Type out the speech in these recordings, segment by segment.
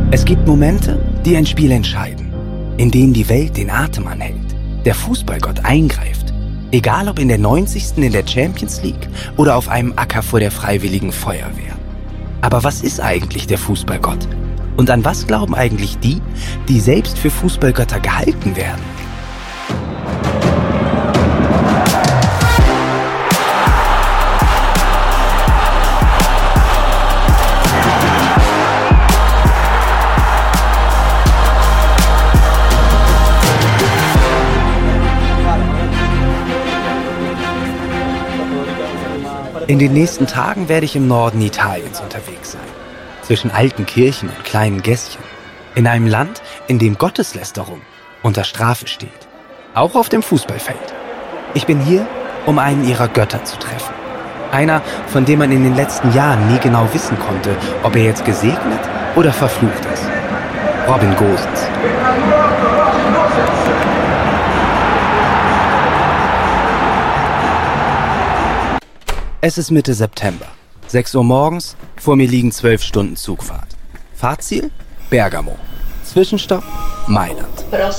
Es gibt Momente, die ein Spiel entscheiden, in denen die Welt den Atem anhält, der Fußballgott eingreift, egal ob in der 90. in der Champions League oder auf einem Acker vor der Freiwilligen Feuerwehr. Aber was ist eigentlich der Fußballgott? Und an was glauben eigentlich die, die selbst für Fußballgötter gehalten werden? In den nächsten Tagen werde ich im Norden Italiens unterwegs sein. Zwischen alten Kirchen und kleinen Gässchen. In einem Land, in dem Gotteslästerung unter Strafe steht. Auch auf dem Fußballfeld. Ich bin hier, um einen ihrer Götter zu treffen. Einer, von dem man in den letzten Jahren nie genau wissen konnte, ob er jetzt gesegnet oder verflucht ist. Robin Gosens. Es ist Mitte September. 6 Uhr morgens, vor mir liegen 12 Stunden Zugfahrt. Fahrziel? Bergamo. Zwischenstopp? Mailand.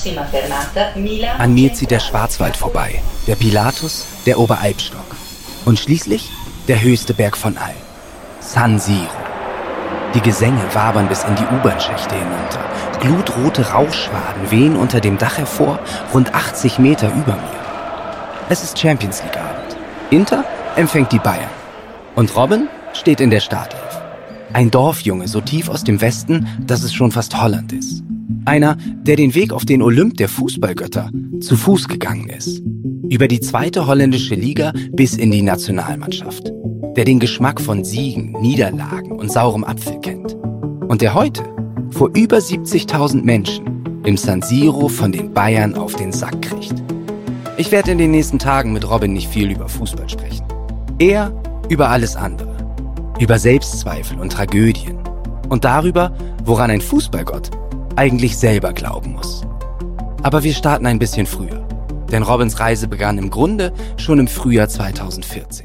An mir zieht der Schwarzwald vorbei, der Pilatus, der Oberalpstock. Und schließlich der höchste Berg von allen, San Siro. Die Gesänge wabern bis in die U-Bahn-Schächte hinunter. Glutrote Rauchschwaden wehen unter dem Dach hervor, rund 80 Meter über mir. Es ist Champions League-Abend. Inter empfängt die Bayern. Und Robin steht in der Startelf. Ein Dorfjunge so tief aus dem Westen, dass es schon fast Holland ist. Einer, der den Weg auf den Olymp der Fußballgötter zu Fuß gegangen ist. Über die 2. holländische Liga bis in die Nationalmannschaft. Der den Geschmack von Siegen, Niederlagen und saurem Apfel kennt. Und der heute vor über 70.000 Menschen im San Siro von den Bayern auf den Sack kriegt. Ich werde in den nächsten Tagen mit Robin nicht viel über Fußball sprechen. Eher über alles andere. Über Selbstzweifel und Tragödien. Und darüber, woran ein Fußballgott eigentlich selber glauben muss. Aber wir starten ein bisschen früher. Denn Robins Reise begann im Grunde schon im Frühjahr 2014.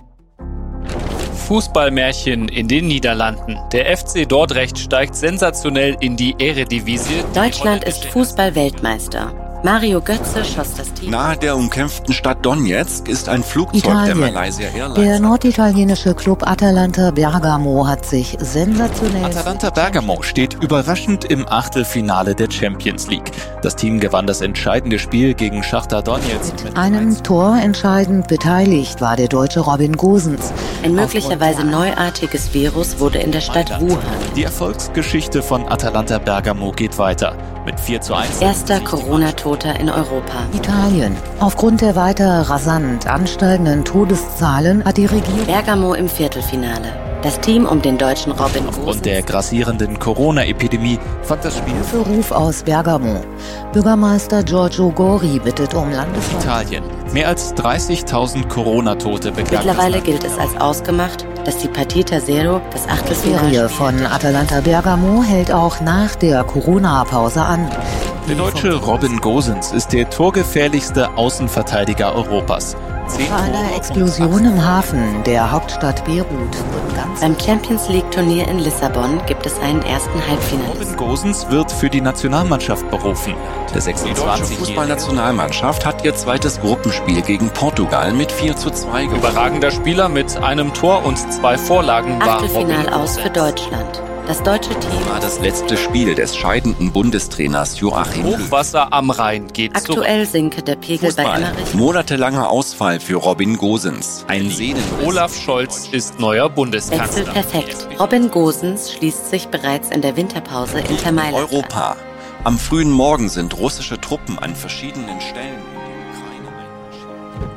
Fußballmärchen in den Niederlanden. Der FC Dordrecht steigt sensationell in die Eredivisie. Deutschland ist Fußball-Weltmeister. Mario Götze schoss das Team. Nahe der umkämpften Stadt Donetsk ist ein Flugzeug der Malaysia Airlines. Der norditalienische Club Atalanta Bergamo hat sich sensationell... Atalanta Bergamo steht überraschend im Achtelfinale der Champions League. Das Team gewann das entscheidende Spiel gegen Schachtar Donetsk. Mit einem Tor entscheidend beteiligt war der Deutsche Robin Gosens. Ein möglicherweise neuartiges Virus wurde in der Stadt Wuhan. Die Erfolgsgeschichte von Atalanta Bergamo geht weiter. Mit 4:1. Erster Corona-Toter in Europa. Italien. Aufgrund der weiter rasant ansteigenden Todeszahlen hat die Regierung... Bergamo im Viertelfinale. Das Team um den deutschen Robin Gosens. Aufgrund der grassierenden Corona-Epidemie fand das Spiel... Ruf aus Bergamo. Bürgermeister Giorgio Gori bittet um Landesweit... Italien. Mehr als 30.000 Corona-Tote begleiten. Mittlerweile gilt es als ausgemacht, dass die Partita Zero, das Achtelfinale... Die Serie von Atalanta Bergamo hält auch nach der Corona-Pause an. Der deutsche Robin Gosens ist der torgefährlichste Außenverteidiger Europas. Bei einer Explosion im Hafen der Hauptstadt Beirut. Beim Champions League-Turnier in Lissabon gibt es einen ersten Halbfinalisten. Robin Gosens wird für die Nationalmannschaft berufen. Der Die deutsche Fußballnationalmannschaft hat ihr zweites Gruppenspiel gegen Portugal mit 4:2 gewonnen. Überragender Spieler mit einem Tor und 2 Vorlagen war Achtelfinal Robin aus für Deutschland. Das deutsche Team War das letzte Spiel des scheidenden Bundestrainers Joachim Löw. Hochwasser am Rhein geht aktuell sinke der Pegel bei Fußball. Emmerich. Monatelanger Ausfall für Robin Gosens. Ein Sehnenriss. Olaf Scholz ist neuer Wechsel Bundeskanzler. perfekt. Robin Gosens schließt sich bereits in der Winterpause Inter Mailand an. Europa. Am frühen Morgen sind russische Truppen an verschiedenen Stellen in der Ukraine einmarschiert.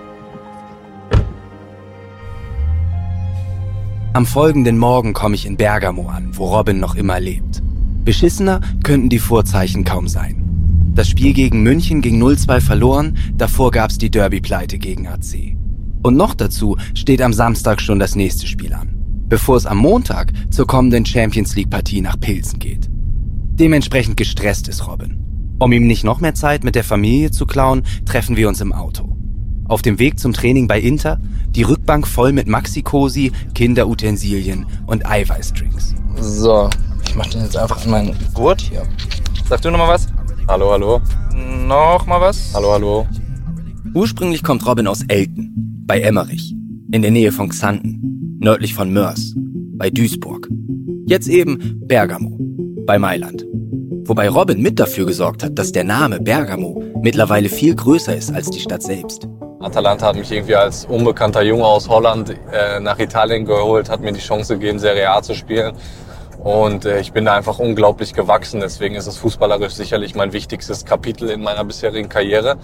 Am folgenden Morgen komme ich in Bergamo an, wo Robin noch immer lebt. Beschissener könnten die Vorzeichen kaum sein. Das Spiel gegen München ging 0:2 verloren, davor gab's die Derby-Pleite gegen AC. Und noch dazu steht am Samstag schon das nächste Spiel an, bevor es am Montag zur kommenden Champions-League-Partie nach Pilsen geht. Dementsprechend gestresst ist Robin. Um ihm nicht noch mehr Zeit mit der Familie zu klauen, treffen wir uns im Auto. Auf dem Weg zum Training bei Inter, die Rückbank voll mit Maxi-Cosi, Kinderutensilien und Eiweißdrinks. So, ich Ich mach den jetzt einfach an meinen Gurt hier. Sag du nochmal was? Hallo, hallo. Nochmal was? Hallo, hallo. Ursprünglich kommt Robin aus Elten, bei Emmerich, in der Nähe von Xanten, nördlich von Moers, bei Duisburg. Jetzt eben Bergamo, bei Mailand. Wobei Robin mit dafür gesorgt hat, dass der Name Bergamo mittlerweile viel größer ist als die Stadt selbst. Atalanta hat mich irgendwie als unbekannter Junge aus Holland nach Italien geholt, hat mir die Chance gegeben, Serie A zu spielen. Und ich bin da einfach unglaublich gewachsen. Deswegen ist es fußballerisch sicherlich mein wichtigstes Kapitel in meiner bisherigen Karriere.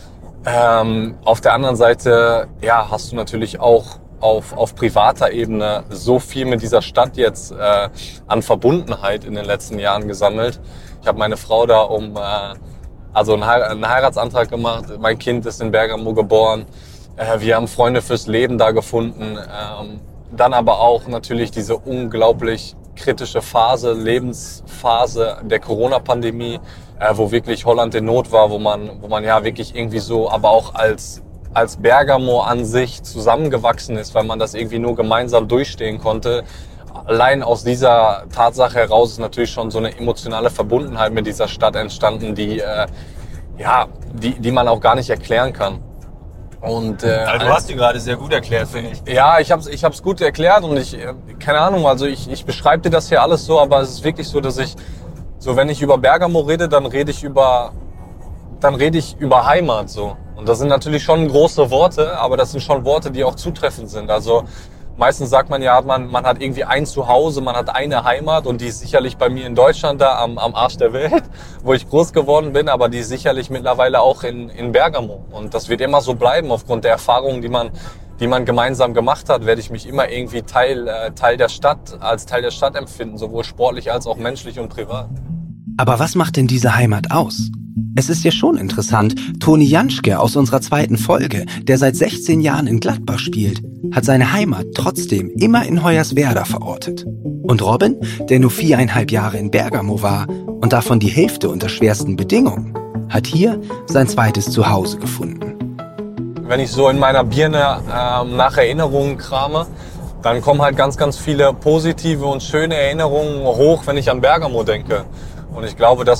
Auf der anderen Seite, ja, hast du natürlich auch auf privater Ebene so viel mit dieser Stadt jetzt an Verbundenheit in den letzten Jahren gesammelt. Ich habe meine Frau da einen Heiratsantrag gemacht. Mein Kind ist in Bergamo geboren. Wir haben Freunde fürs Leben da gefunden. Dann aber auch natürlich diese unglaublich kritische Lebensphase der Corona-Pandemie, wo wirklich Holland in Not war, wo man ja wirklich irgendwie so, aber auch als Bergamo an sich zusammengewachsen ist, weil man das irgendwie nur gemeinsam durchstehen konnte. Allein aus dieser Tatsache heraus ist natürlich schon so eine emotionale Verbundenheit mit dieser Stadt entstanden, die man auch gar nicht erklären kann. Und du hast die gerade sehr gut erklärt, finde ich. Ja, ich hab's gut erklärt und keine Ahnung, also ich beschreibe dir das hier alles so, aber es ist wirklich so, dass wenn ich über Bergamo rede, dann rede ich über Heimat so. Und das sind natürlich schon große Worte, aber das sind schon Worte, die auch zutreffend sind. Also meistens sagt man ja, man hat irgendwie ein Zuhause, man hat eine Heimat und die ist sicherlich bei mir in Deutschland da am Arsch der Welt, wo ich groß geworden bin, aber die ist sicherlich mittlerweile auch in Bergamo. Und das wird immer so bleiben, aufgrund der Erfahrungen, die man gemeinsam gemacht hat, werde ich mich immer irgendwie als Teil der Stadt empfinden, sowohl sportlich als auch menschlich und privat. Aber was macht denn diese Heimat aus? Es ist ja schon interessant, Toni Janschke aus unserer 2. Folge, der seit 16 Jahren in Gladbach spielt, hat seine Heimat trotzdem immer in Hoyerswerda verortet. Und Robin, der nur 4,5 Jahre in Bergamo war und davon die Hälfte unter schwersten Bedingungen, hat hier sein zweites Zuhause gefunden. Wenn ich so in meiner Birne nach Erinnerungen krame, dann kommen halt ganz, ganz viele positive und schöne Erinnerungen hoch, wenn ich an Bergamo denke. Und ich glaube, das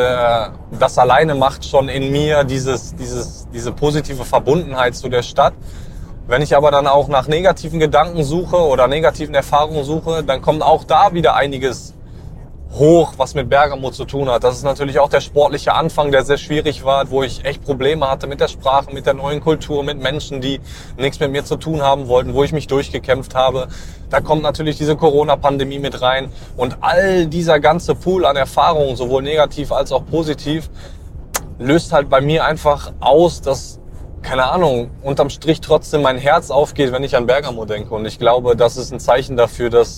alleine macht schon in mir diese positive Verbundenheit zu der Stadt. Wenn ich aber dann auch nach negativen Gedanken suche oder negativen Erfahrungen suche, dann kommt auch da wieder einiges hoch, was mit Bergamo zu tun hat. Das ist natürlich auch der sportliche Anfang, der sehr schwierig war, wo ich echt Probleme hatte mit der Sprache, mit der neuen Kultur, mit Menschen, die nichts mit mir zu tun haben wollten, wo ich mich durchgekämpft habe. Da kommt natürlich diese Corona-Pandemie mit rein und all dieser ganze Pool an Erfahrungen, sowohl negativ als auch positiv, löst halt bei mir einfach aus, dass, keine Ahnung, unterm Strich trotzdem mein Herz aufgeht, wenn ich an Bergamo denke. Und ich glaube, das ist ein Zeichen dafür, dass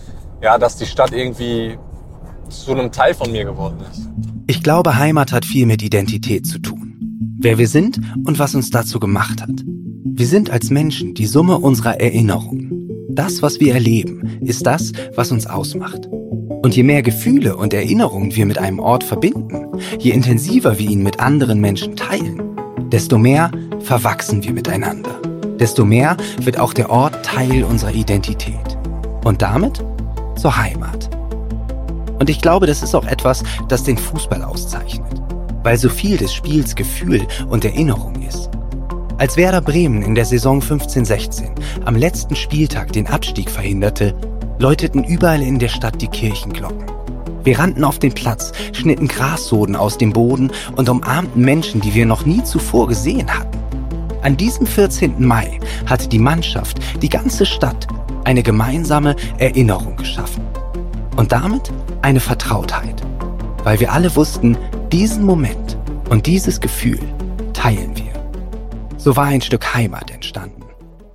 die Stadt irgendwie zu einem Teil von mir geworden ist. Ich glaube, Heimat hat viel mit Identität zu tun. Wer wir sind und was uns dazu gemacht hat. Wir sind als Menschen die Summe unserer Erinnerungen. Das, was wir erleben, ist das, was uns ausmacht. Und je mehr Gefühle und Erinnerungen wir mit einem Ort verbinden, je intensiver wir ihn mit anderen Menschen teilen, desto mehr verwachsen wir miteinander. Desto mehr wird auch der Ort Teil unserer Identität. Und damit zur Heimat. Und ich glaube, das ist auch etwas, das den Fußball auszeichnet, weil so viel des Spiels Gefühl und Erinnerung ist. Als Werder Bremen in der Saison 15/16 am letzten Spieltag den Abstieg verhinderte, läuteten überall in der Stadt die Kirchenglocken. Wir rannten auf den Platz, schnitten Grassoden aus dem Boden und umarmten Menschen, die wir noch nie zuvor gesehen hatten. An diesem 14. Mai hatte die Mannschaft, die ganze Stadt, eine gemeinsame Erinnerung geschaffen. Und damit eine Vertrautheit, weil wir alle wussten, diesen Moment und dieses Gefühl teilen wir. So war ein Stück Heimat entstanden.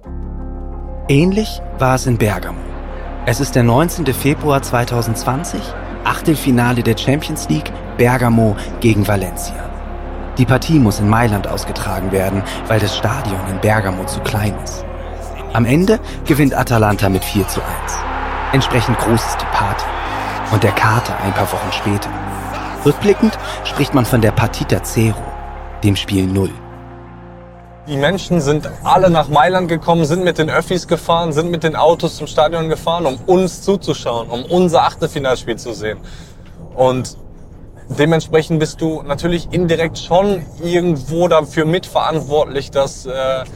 Ähnlich war es in Bergamo. Es ist der 19. Februar 2020, Achtelfinale der Champions League, Bergamo gegen Valencia. Die Partie muss in Mailand ausgetragen werden, weil das Stadion in Bergamo zu klein ist. Am Ende gewinnt Atalanta mit 4:1. Entsprechend groß ist die Party. Und der Kater ein paar Wochen später. Rückblickend spricht man von der Partita Zero, dem Spiel 0. Die Menschen sind alle nach Mailand gekommen, sind mit den Öffis gefahren, sind mit den Autos zum Stadion gefahren, um uns zuzuschauen, um unser Achtelfinalspiel zu sehen. Und dementsprechend bist du natürlich indirekt schon irgendwo dafür mitverantwortlich, dass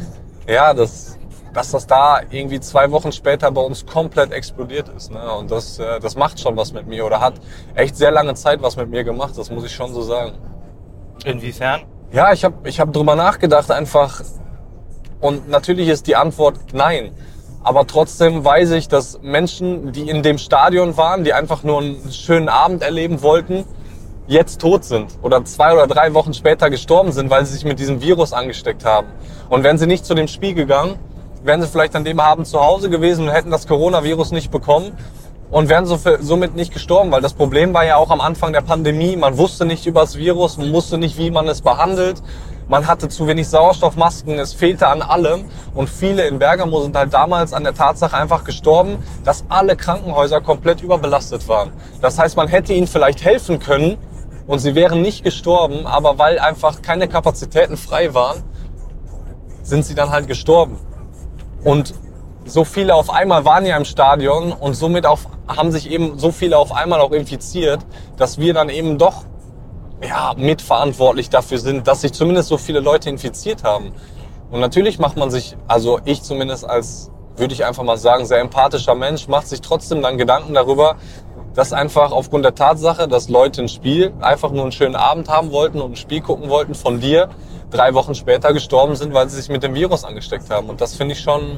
das da irgendwie 2 Wochen später bei uns komplett explodiert ist. Ne? Und das macht schon was mit mir oder hat echt sehr lange Zeit was mit mir gemacht, das muss ich schon so sagen. Inwiefern? Ja, ich hab drüber nachgedacht einfach und natürlich ist die Antwort nein. Aber trotzdem weiß ich, dass Menschen, die in dem Stadion waren, die einfach nur einen schönen Abend erleben wollten, jetzt tot sind oder 2 oder 3 Wochen später gestorben sind, weil sie sich mit diesem Virus angesteckt haben. Und wären sie nicht zu dem Spiel gegangen, wären sie vielleicht an dem Abend zu Hause gewesen und hätten das Coronavirus nicht bekommen und wären somit nicht gestorben, weil das Problem war ja auch am Anfang der Pandemie, man wusste nicht über das Virus, man wusste nicht, wie man es behandelt, man hatte zu wenig Sauerstoffmasken, es fehlte an allem und viele in Bergamo sind halt damals an der Tatsache einfach gestorben, dass alle Krankenhäuser komplett überbelastet waren. Das heißt, man hätte ihnen vielleicht helfen können und sie wären nicht gestorben, aber weil einfach keine Kapazitäten frei waren, sind sie dann halt gestorben. Und so viele auf einmal waren ja im Stadion und somit haben sich eben so viele auf einmal auch infiziert, dass wir dann eben doch mitverantwortlich dafür sind, dass sich zumindest so viele Leute infiziert haben. Und natürlich macht man sich, also ich zumindest als, würde ich einfach mal sagen, sehr empathischer Mensch, macht sich trotzdem dann Gedanken darüber, dass einfach aufgrund der Tatsache, dass Leute ein Spiel einfach nur einen schönen Abend haben wollten und ein Spiel gucken wollten von dir, 3 Wochen später gestorben sind, weil sie sich mit dem Virus angesteckt haben. Und das finde ich schon,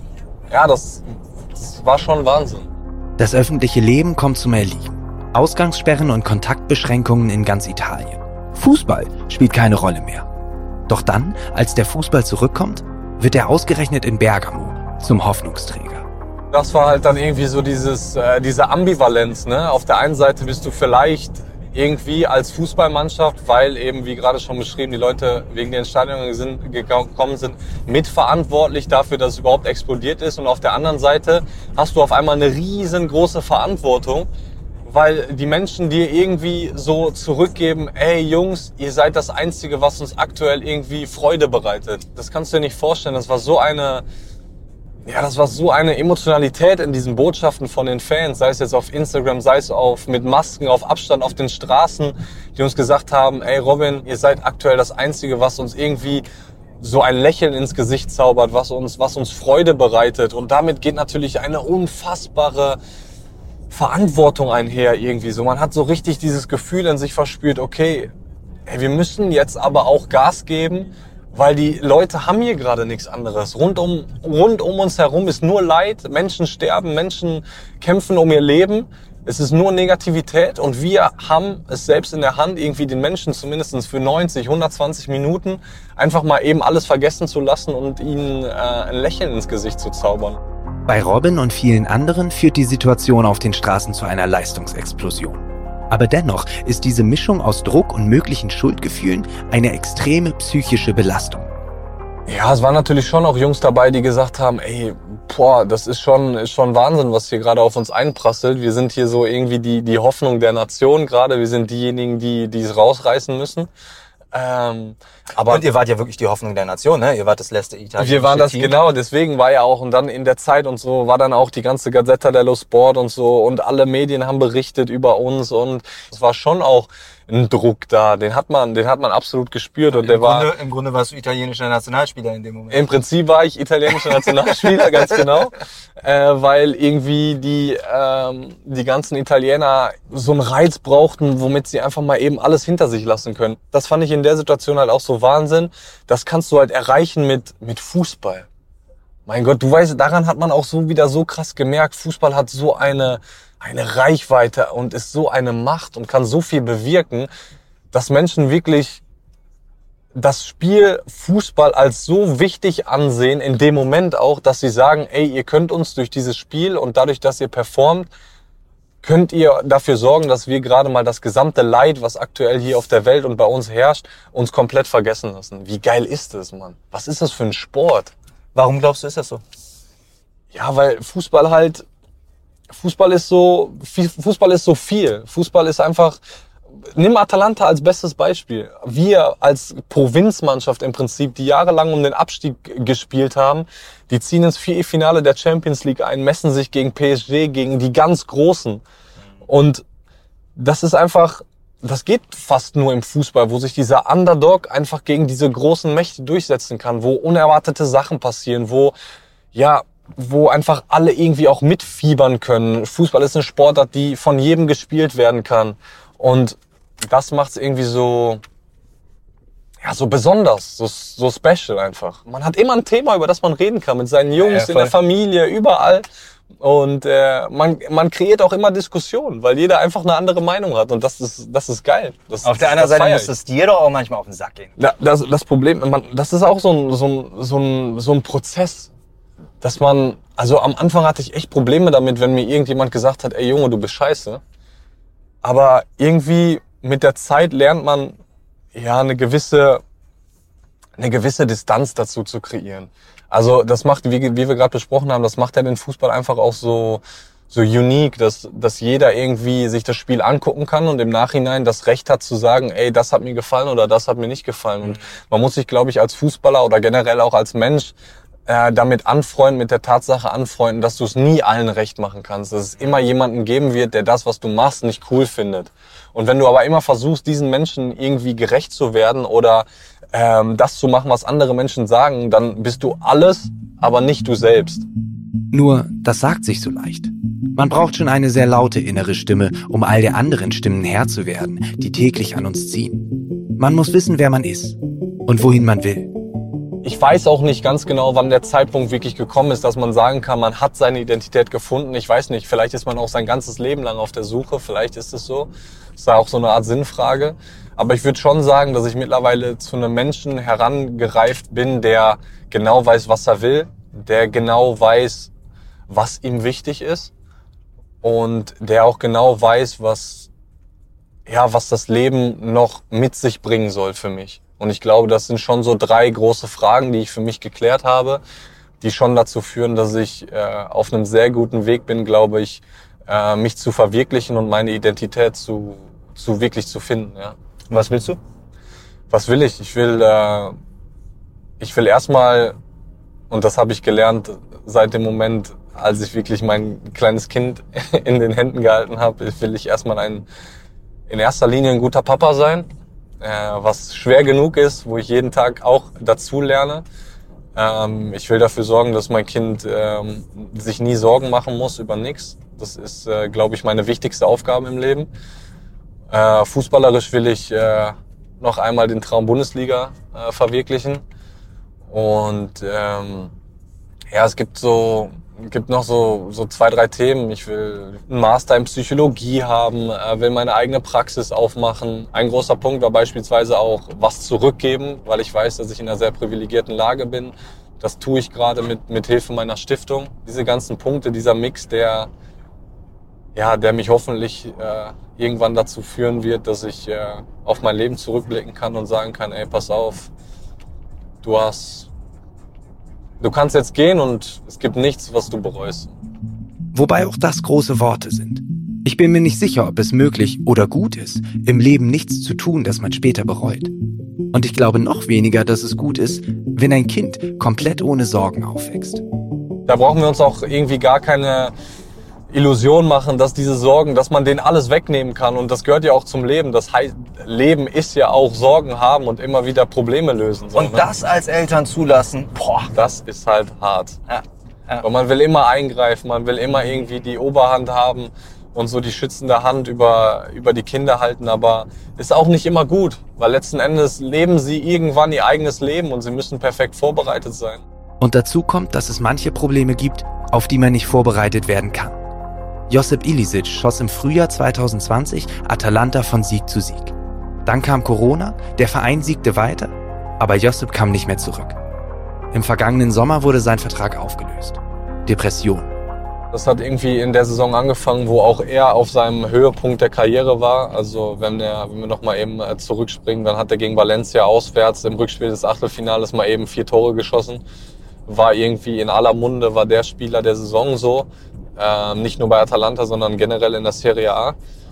das war schon Wahnsinn. Das öffentliche Leben kommt zum Erliegen. Ausgangssperren und Kontaktbeschränkungen in ganz Italien. Fußball spielt keine Rolle mehr. Doch dann, als der Fußball zurückkommt, wird er ausgerechnet in Bergamo zum Hoffnungsträger. Das war halt dann irgendwie so diese Ambivalenz. Ne? Auf der einen Seite bist du vielleicht irgendwie als Fußballmannschaft, weil eben, wie gerade schon beschrieben, die Leute wegen den Stadion gekommen sind, mitverantwortlich dafür, dass es überhaupt explodiert ist. Und auf der anderen Seite hast du auf einmal eine riesengroße Verantwortung, weil die Menschen dir irgendwie so zurückgeben, ey Jungs, ihr seid das Einzige, was uns aktuell irgendwie Freude bereitet. Das kannst du dir nicht vorstellen. Das war so eine Emotionalität in diesen Botschaften von den Fans, sei es jetzt auf Instagram, sei es mit Masken, auf Abstand auf den Straßen, die uns gesagt haben, ey Robin, ihr seid aktuell das Einzige, was uns irgendwie so ein Lächeln ins Gesicht zaubert, was uns Freude bereitet. Und damit geht natürlich eine unfassbare Verantwortung einher irgendwie so. Man hat so richtig dieses Gefühl in sich verspürt, okay, wir müssen jetzt aber auch Gas geben, weil die Leute haben hier gerade nichts anderes. Rund um uns herum ist nur Leid, Menschen sterben, Menschen kämpfen um ihr Leben. Es ist nur Negativität und wir haben es selbst in der Hand, irgendwie den Menschen zumindest für 90, 120 Minuten einfach mal eben alles vergessen zu lassen und ihnen ein Lächeln ins Gesicht zu zaubern. Bei Robin und vielen anderen führt die Situation auf den Straßen zu einer Leistungsexplosion. Aber dennoch ist diese Mischung aus Druck und möglichen Schuldgefühlen eine extreme psychische Belastung. Ja, es waren natürlich schon auch Jungs dabei, die gesagt haben, ey, das ist schon Wahnsinn, was hier gerade auf uns einprasselt. Wir sind hier so irgendwie die Hoffnung der Nation gerade. Wir sind diejenigen, die es rausreißen müssen. Aber und ihr wart ja wirklich die Hoffnung der Nation, ne? Ihr wart das letzte italienische Wir waren das, Team. genau, deswegen war ja auch, und dann in der Zeit und so, war dann auch die ganze Gazzetta dello Sport und so, und alle Medien haben berichtet über uns, und es war schon auch ein Druck da, den hat man absolut gespürt, und Im Grunde warst du italienischer Nationalspieler in dem Moment. Im Prinzip war ich italienischer Nationalspieler, ganz genau, weil irgendwie die ganzen Italiener so einen Reiz brauchten, womit sie einfach mal eben alles hinter sich lassen können. Das fand ich in der Situation halt auch so Wahnsinn. Das kannst du halt erreichen mit Fußball. Mein Gott, du weißt, daran hat man auch so wieder so krass gemerkt, Fußball hat so eine Reichweite und ist so eine Macht und kann so viel bewirken, dass Menschen wirklich das Spiel Fußball als so wichtig ansehen, in dem Moment auch, dass sie sagen, ey, ihr könnt uns durch dieses Spiel und dadurch, dass ihr performt, könnt ihr dafür sorgen, dass wir gerade mal das gesamte Leid, was aktuell hier auf der Welt und bei uns herrscht, uns komplett vergessen lassen. Wie geil ist das, Mann? Was ist das für ein Sport? Warum glaubst du, ist das so? Ja, weil Fußball ist so viel. Fußball ist einfach, nimm Atalanta als bestes Beispiel. Wir als Provinzmannschaft im Prinzip, die jahrelang um den Abstieg gespielt haben, die ziehen ins Viertelfinale der Champions League ein, messen sich gegen PSG, gegen die ganz Großen. Und das ist einfach, das geht fast nur im Fußball, wo sich dieser Underdog einfach gegen diese großen Mächte durchsetzen kann, wo unerwartete Sachen passieren, wo einfach alle irgendwie auch mitfiebern können. Fußball ist eine Sportart, die von jedem gespielt werden kann. Und das macht's irgendwie so besonders, so special einfach. Man hat immer ein Thema, über das man reden kann, mit seinen Jungs, in der Familie, überall. Und man kreiert auch immer Diskussionen, weil jeder einfach eine andere Meinung hat. Und das ist geil. Auf der anderen Seite muss es dir doch auch manchmal auf den Sack gehen. Das Problem, das ist auch so ein Prozess, dass man, also am Anfang hatte ich echt Probleme damit, wenn mir irgendjemand gesagt hat, ey Junge, du bist scheiße. Aber irgendwie mit der Zeit lernt man ja eine gewisse Distanz dazu zu kreieren. Also das macht, wie wir gerade besprochen haben, das macht ja den Fußball einfach auch so unique, dass jeder irgendwie sich das Spiel angucken kann und im Nachhinein das Recht hat zu sagen, ey, das hat mir gefallen oder das hat mir nicht gefallen. Und man muss sich, glaube ich, als Fußballer oder generell auch als Mensch damit anfreunden, mit der Tatsache anfreunden, dass du es nie allen recht machen kannst. Dass es immer jemanden geben wird, der das, was du machst, nicht cool findet. Und wenn du aber immer versuchst, diesen Menschen irgendwie gerecht zu werden oder das zu machen, was andere Menschen sagen, dann bist du alles, aber nicht du selbst. Nur, das sagt sich so leicht. Man braucht schon eine sehr laute innere Stimme, um all der anderen Stimmen Herr zu werden, die täglich an uns ziehen. Man muss wissen, wer man ist und wohin man will. Ich weiß auch nicht ganz genau, wann der Zeitpunkt wirklich gekommen ist, dass man sagen kann, man hat seine Identität gefunden. Ich weiß nicht, vielleicht ist man auch sein ganzes Leben lang auf der Suche, vielleicht ist es so. Das ist ja auch so eine Art Sinnfrage. Aber ich würde schon sagen, dass ich mittlerweile zu einem Menschen herangereift bin, der genau weiß, was er will, der genau weiß, was ihm wichtig ist und der auch genau weiß, was das Leben noch mit sich bringen soll für mich. Und ich glaube, das sind schon so 3 große Fragen, die ich für mich geklärt habe, die schon dazu führen, dass ich auf einem sehr guten Weg bin, glaube ich, mich zu verwirklichen und meine Identität wirklich zu finden. Ja. Und was willst du? Was will ich? Ich will erstmal, und das habe ich gelernt seit dem Moment, als ich wirklich mein kleines Kind in den Händen gehalten habe, will ich erstmal in erster Linie ein guter Papa sein, was schwer genug ist, wo ich jeden Tag auch dazu lerne. Ich will dafür sorgen, dass mein Kind sich nie Sorgen machen muss über nichts. Das ist, glaube ich, meine wichtigste Aufgabe im Leben. Fußballerisch will ich noch einmal den Traum Bundesliga verwirklichen. Und es gibt noch so 2, 3 Themen. Ich will einen Master in Psychologie haben, will meine eigene Praxis aufmachen. Ein großer Punkt war beispielsweise auch was zurückgeben, weil ich weiß, dass ich in einer sehr privilegierten Lage bin. Das tue ich gerade mit Hilfe meiner Stiftung. Diese ganzen Punkte, dieser Mix, der mich hoffentlich irgendwann dazu führen wird, dass ich auf mein Leben zurückblicken kann und sagen kann, ey, pass auf, du kannst jetzt gehen und es gibt nichts, was du bereust. Wobei auch das große Worte sind. Ich bin mir nicht sicher, ob es möglich oder gut ist, im Leben nichts zu tun, das man später bereut. Und ich glaube noch weniger, dass es gut ist, wenn ein Kind komplett ohne Sorgen aufwächst. Da brauchen wir uns auch irgendwie gar keine Illusion machen, dass diese Sorgen, dass man denen alles wegnehmen kann. Und das gehört ja auch zum Leben. Das heißt, Leben ist ja auch Sorgen haben und immer wieder Probleme lösen. So, und das als Eltern zulassen, das ist halt hart. Ja. Und man will immer eingreifen, man will immer irgendwie die Oberhand haben und so die schützende Hand über die Kinder halten. Aber ist auch nicht immer gut, weil letzten Endes leben sie irgendwann ihr eigenes Leben und sie müssen perfekt vorbereitet sein. Und dazu kommt, dass es manche Probleme gibt, auf die man nicht vorbereitet werden kann. Josip Ilicic schoss im Frühjahr 2020 Atalanta von Sieg zu Sieg. Dann kam Corona, der Verein siegte weiter, aber Josip kam nicht mehr zurück. Im vergangenen Sommer wurde sein Vertrag aufgelöst. Depression. Das hat irgendwie in der Saison angefangen, wo auch er auf seinem Höhepunkt der Karriere war. Also wenn wir nochmal eben zurückspringen, dann hat er gegen Valencia auswärts im Rückspiel des Achtelfinales mal eben 4 Tore geschossen. War irgendwie in aller Munde, war der Spieler der Saison so. Nicht nur bei Atalanta, sondern generell in der Serie A.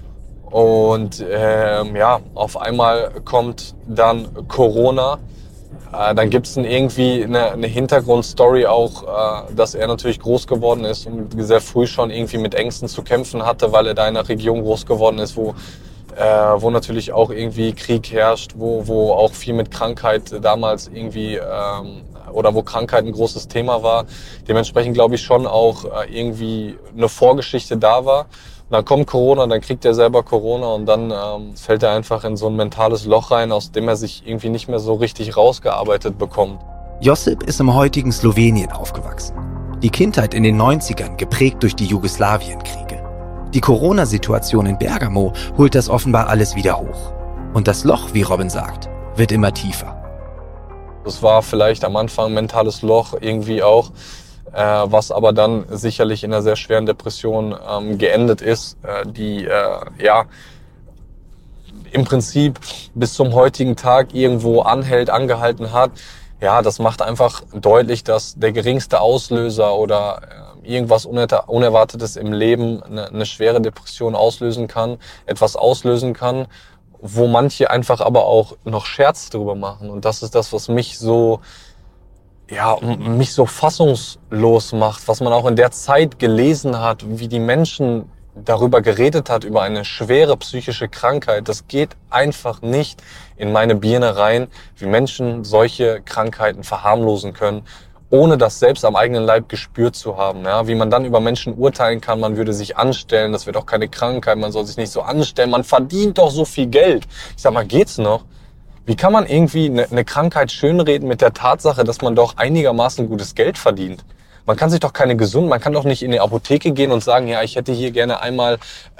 Und auf einmal kommt dann Corona. Dann gibt's irgendwie eine Hintergrundstory auch, dass er natürlich groß geworden ist und sehr früh schon irgendwie mit Ängsten zu kämpfen hatte, weil er da in einer Region groß geworden ist, wo natürlich auch irgendwie Krieg herrscht, wo auch viel mit Krankheit damals irgendwie oder wo Krankheit ein großes Thema war. Dementsprechend glaube ich schon auch irgendwie eine Vorgeschichte da war. Und dann kommt Corona, dann kriegt er selber Corona und dann fällt er einfach in so ein mentales Loch rein, aus dem er sich irgendwie nicht mehr so richtig rausgearbeitet bekommt. Josip ist im heutigen Slowenien aufgewachsen. Die Kindheit in den 90ern geprägt durch die Jugoslawienkriege. Die Corona-Situation in Bergamo holt das offenbar alles wieder hoch. Und das Loch, wie Robin sagt, wird immer tiefer. Das war vielleicht am Anfang ein mentales Loch irgendwie auch, was aber dann sicherlich in einer sehr schweren Depression geendet ist, die im Prinzip bis zum heutigen Tag irgendwo angehalten hat. Ja, das macht einfach deutlich, dass der geringste Auslöser oder irgendwas Unerwartetes im Leben eine schwere Depression auslösen kann, etwas auslösen kann, wo manche einfach aber auch noch Scherz drüber machen. Und das ist das, was mich so fassungslos macht, was man auch in der Zeit gelesen hat, wie die Menschen darüber geredet hat, über eine schwere psychische Krankheit. Das geht einfach nicht in meine Birne rein, wie Menschen solche Krankheiten verharmlosen können, ohne das selbst am eigenen Leib gespürt zu haben. Ja, wie man dann über Menschen urteilen kann, man würde sich anstellen, das wird auch keine Krankheit, man soll sich nicht so anstellen, man verdient doch so viel Geld. Ich sag mal, geht's noch? Wie kann man irgendwie eine Krankheit schönreden mit der Tatsache, dass man doch einigermaßen gutes Geld verdient? Man kann sich doch man kann doch nicht in die Apotheke gehen und sagen, ja, ich hätte hier gerne einmal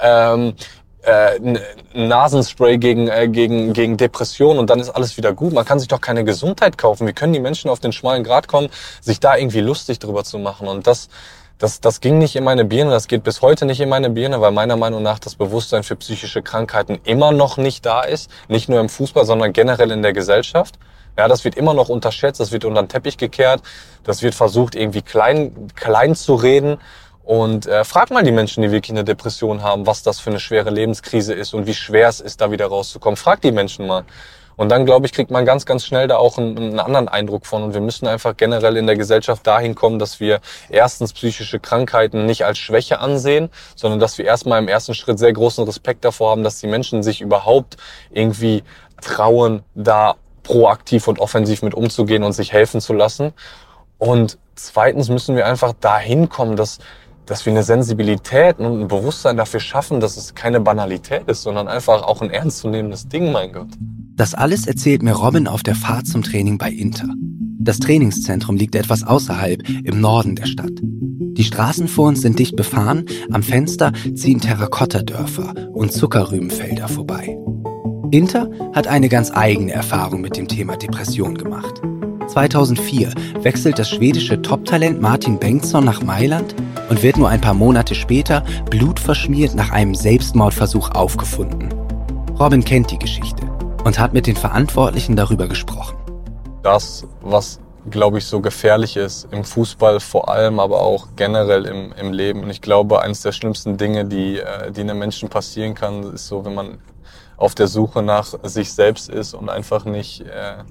Nasenspray gegen Depression und dann ist alles wieder gut. Man kann sich doch keine Gesundheit kaufen. Wie können die Menschen auf den schmalen Grat kommen, sich da irgendwie lustig drüber zu machen? Und das ging nicht in meine Birne, das geht bis heute nicht in meine Birne, weil meiner Meinung nach das Bewusstsein für psychische Krankheiten immer noch nicht da ist. Nicht nur im Fußball, sondern generell in der Gesellschaft. Ja, das wird immer noch unterschätzt, das wird unter den Teppich gekehrt, das wird versucht irgendwie klein zu reden. Und frag mal die Menschen, die wirklich eine Depression haben, was das für eine schwere Lebenskrise ist und wie schwer es ist, da wieder rauszukommen. Frag die Menschen mal. Und dann, glaube ich, kriegt man ganz, ganz schnell da auch einen anderen Eindruck von. Und wir müssen einfach generell in der Gesellschaft dahin kommen, dass wir erstens psychische Krankheiten nicht als Schwäche ansehen, sondern dass wir erstmal im ersten Schritt sehr großen Respekt davor haben, dass die Menschen sich überhaupt irgendwie trauen, da proaktiv und offensiv mit umzugehen und sich helfen zu lassen. Und zweitens müssen wir einfach dahin kommen, dass wir eine Sensibilität und ein Bewusstsein dafür schaffen, dass es keine Banalität ist, sondern einfach auch ein ernstzunehmendes Ding, mein Gott. Das alles erzählt mir Robin auf der Fahrt zum Training bei Inter. Das Trainingszentrum liegt etwas außerhalb, im Norden der Stadt. Die Straßen vor uns sind dicht befahren, am Fenster ziehen Terrakottadörfer und Zuckerrübenfelder vorbei. Inter hat eine ganz eigene Erfahrung mit dem Thema Depression gemacht. 2004 wechselt das schwedische Top-Talent Martin Bengtsson nach Mailand und wird nur ein paar Monate später blutverschmiert nach einem Selbstmordversuch aufgefunden. Robin kennt die Geschichte und hat mit den Verantwortlichen darüber gesprochen. Das, was, glaube ich, so gefährlich ist im Fußball vor allem, aber auch generell im Leben. Und ich glaube, eines der schlimmsten Dinge, die einem Menschen passieren kann, ist so, wenn man auf der Suche nach sich selbst ist und einfach nicht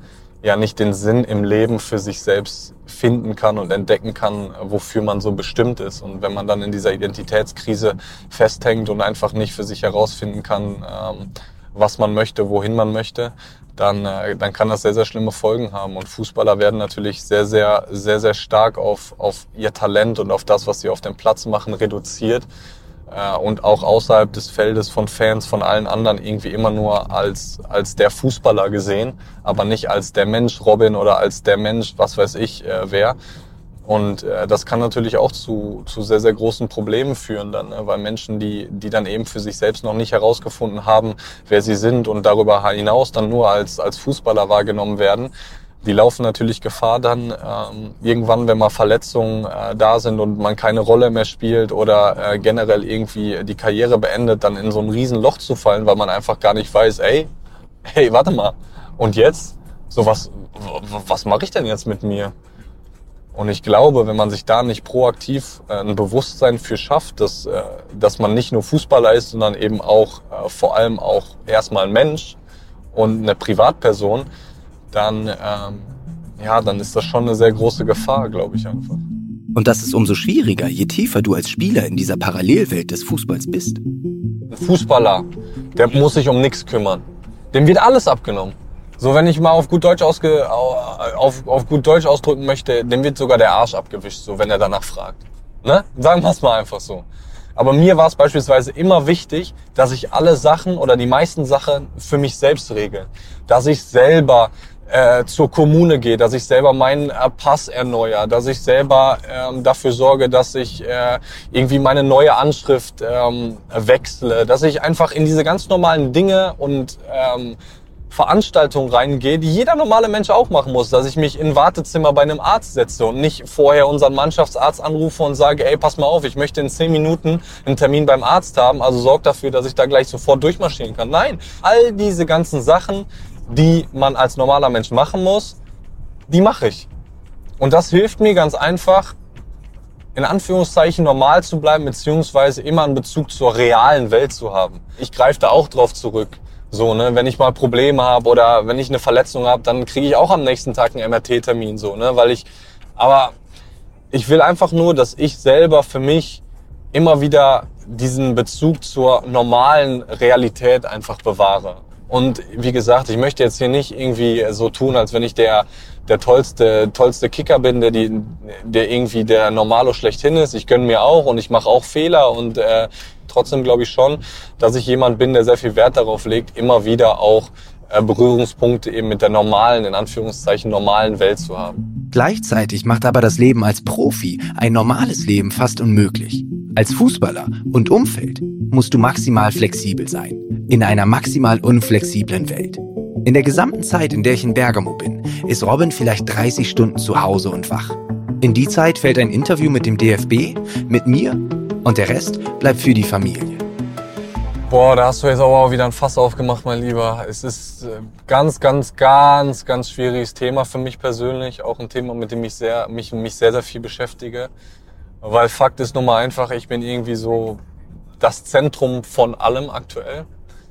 den Sinn im Leben für sich selbst finden kann und entdecken kann, wofür man so bestimmt ist. Und wenn man dann in dieser Identitätskrise festhängt und einfach nicht für sich herausfinden kann, was man möchte, wohin man möchte, dann kann das sehr, sehr schlimme Folgen haben. Und Fußballer werden natürlich sehr, sehr, sehr, sehr stark auf ihr Talent und auf das, was sie auf dem Platz machen, reduziert. Und auch außerhalb des Feldes von Fans, von allen anderen irgendwie immer nur als der Fußballer gesehen, aber nicht als der Mensch Robin oder als der Mensch, was weiß ich, wer. Und das kann natürlich auch zu sehr, sehr großen Problemen führen dann, weil Menschen, die dann eben für sich selbst noch nicht herausgefunden haben, wer sie sind und darüber hinaus dann nur als Fußballer wahrgenommen werden, die laufen natürlich Gefahr dann irgendwann, wenn mal Verletzungen da sind und man keine Rolle mehr spielt oder generell irgendwie die Karriere beendet, dann in so ein Riesenloch zu fallen, weil man einfach gar nicht weiß, hey, warte mal, und jetzt? So was mache ich denn jetzt mit mir? Und ich glaube, wenn man sich da nicht proaktiv ein Bewusstsein für schafft, dass man nicht nur Fußballer ist, sondern eben auch vor allem auch erstmal ein Mensch und eine Privatperson, dann ist das schon eine sehr große Gefahr, glaube ich einfach. Und das ist umso schwieriger, je tiefer du als Spieler in dieser Parallelwelt des Fußballs bist. Ein Fußballer, der muss sich um nichts kümmern. Dem wird alles abgenommen. So, wenn ich mal auf gut Deutsch ausdrücken möchte, dem wird sogar der Arsch abgewischt, so, wenn er danach fragt. Ne? Sagen wir es mal einfach so. Aber mir war es beispielsweise immer wichtig, dass ich alle Sachen oder die meisten Sachen für mich selbst regle. Dass ich selber zur Kommune gehe, dass ich selber meinen Pass erneuere, dass ich selber dafür sorge, dass ich irgendwie meine neue Anschrift wechsle, dass ich einfach in diese ganz normalen Dinge und Veranstaltungen reingehe, die jeder normale Mensch auch machen muss, dass ich mich in ein Wartezimmer bei einem Arzt setze und nicht vorher unseren Mannschaftsarzt anrufe und sage, ey, pass mal auf, ich möchte in 10 Minuten einen Termin beim Arzt haben, also sorg dafür, dass ich da gleich sofort durchmarschieren kann. Nein, all diese ganzen Sachen, die man als normaler Mensch machen muss, die mache ich. Und das hilft mir ganz einfach, in Anführungszeichen normal zu bleiben, beziehungsweise immer einen Bezug zur realen Welt zu haben. Ich greife da auch drauf zurück. So, ne, wenn ich mal Probleme habe oder wenn ich eine Verletzung habe, dann kriege ich auch am nächsten Tag einen MRT-Termin, so, ne, aber ich will einfach nur, dass ich selber für mich immer wieder diesen Bezug zur normalen Realität einfach bewahre. Und wie gesagt, ich möchte jetzt hier nicht irgendwie so tun, als wenn ich der tollste Kicker bin, der irgendwie der Normalo schlechthin ist. Ich gönne mir auch und ich mache auch Fehler und trotzdem glaube ich schon, dass ich jemand bin, der sehr viel Wert darauf legt, immer wieder auch Berührungspunkte eben mit der normalen, in Anführungszeichen normalen Welt zu haben. Gleichzeitig macht aber das Leben als Profi ein normales Leben fast unmöglich. Als Fußballer und Umfeld musst du maximal flexibel sein. In einer maximal unflexiblen Welt. In der gesamten Zeit, in der ich in Bergamo bin, ist Robin vielleicht 30 Stunden zu Hause und wach. In die Zeit fällt ein Interview mit dem DFB, mit mir und der Rest bleibt für die Familie. Boah, da hast du jetzt aber auch wieder ein Fass aufgemacht, mein Lieber. Es ist ganz schwieriges Thema für mich persönlich. Auch ein Thema, mit dem ich mich sehr viel beschäftige. Weil Fakt ist nun mal einfach, ich bin irgendwie so das Zentrum von allem aktuell.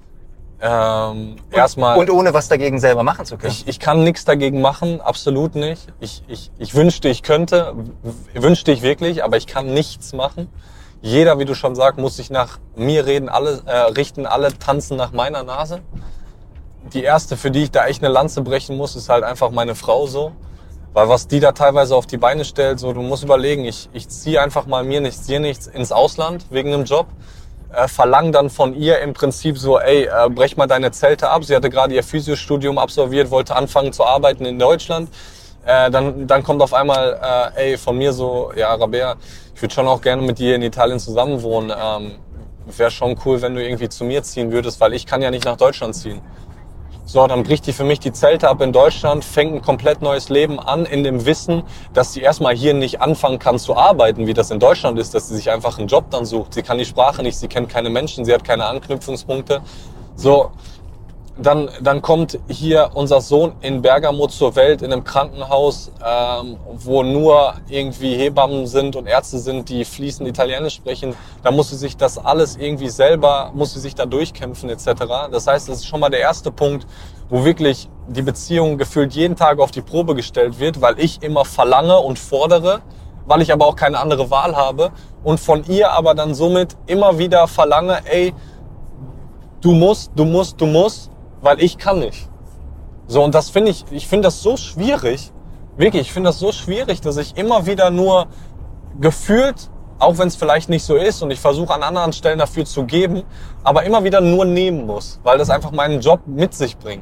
Erstmal. Und ohne was dagegen selber machen zu können. Ich kann nichts dagegen machen, absolut nicht. Ich wünschte, ich könnte, wünschte ich wirklich, aber ich kann nichts machen. Jeder, wie du schon sagst, muss sich nach mir richten, alle tanzen nach meiner Nase. Die erste, für die ich da echt eine Lanze brechen muss, ist halt einfach meine Frau so. Weil was die da teilweise auf die Beine stellt, so, du musst überlegen, ich ziehe einfach mal mir nichts, dir nichts ins Ausland wegen einem Job. Verlang dann von ihr im Prinzip so, ey, brech mal deine Zelte ab. Sie hatte gerade ihr Physiostudium absolviert, wollte anfangen zu arbeiten in Deutschland. Dann kommt auf einmal, von mir so, ja, Rabea, ich würde schon auch gerne mit dir in Italien zusammenwohnen. Wäre schon cool, wenn du irgendwie zu mir ziehen würdest, weil ich kann ja nicht nach Deutschland ziehen. So, dann bricht die für mich die Zelte ab in Deutschland, fängt ein komplett neues Leben an, in dem Wissen, dass sie erstmal hier nicht anfangen kann zu arbeiten, wie das in Deutschland ist, dass sie sich einfach einen Job dann sucht. Sie kann die Sprache nicht, sie kennt keine Menschen, sie hat keine Anknüpfungspunkte. So, dann kommt hier unser Sohn in Bergamo zur Welt, in einem Krankenhaus, wo nur irgendwie Hebammen sind und Ärzte sind, die fließend Italienisch sprechen. Da muss sie sich das alles irgendwie selber, muss sie sich da durchkämpfen etc. Das heißt, das ist schon mal der erste Punkt, wo wirklich die Beziehung gefühlt jeden Tag auf die Probe gestellt wird, weil ich immer verlange und fordere, weil ich aber auch keine andere Wahl habe und von ihr aber dann somit immer wieder verlange, ey, du musst, weil ich kann nicht. So, und das finde ich finde das so schwierig, wirklich, ich finde das so schwierig, dass ich immer wieder nur gefühlt, auch wenn es vielleicht nicht so ist und ich versuche an anderen Stellen dafür zu geben, aber immer wieder nur nehmen muss, weil das einfach meinen Job mit sich bringt.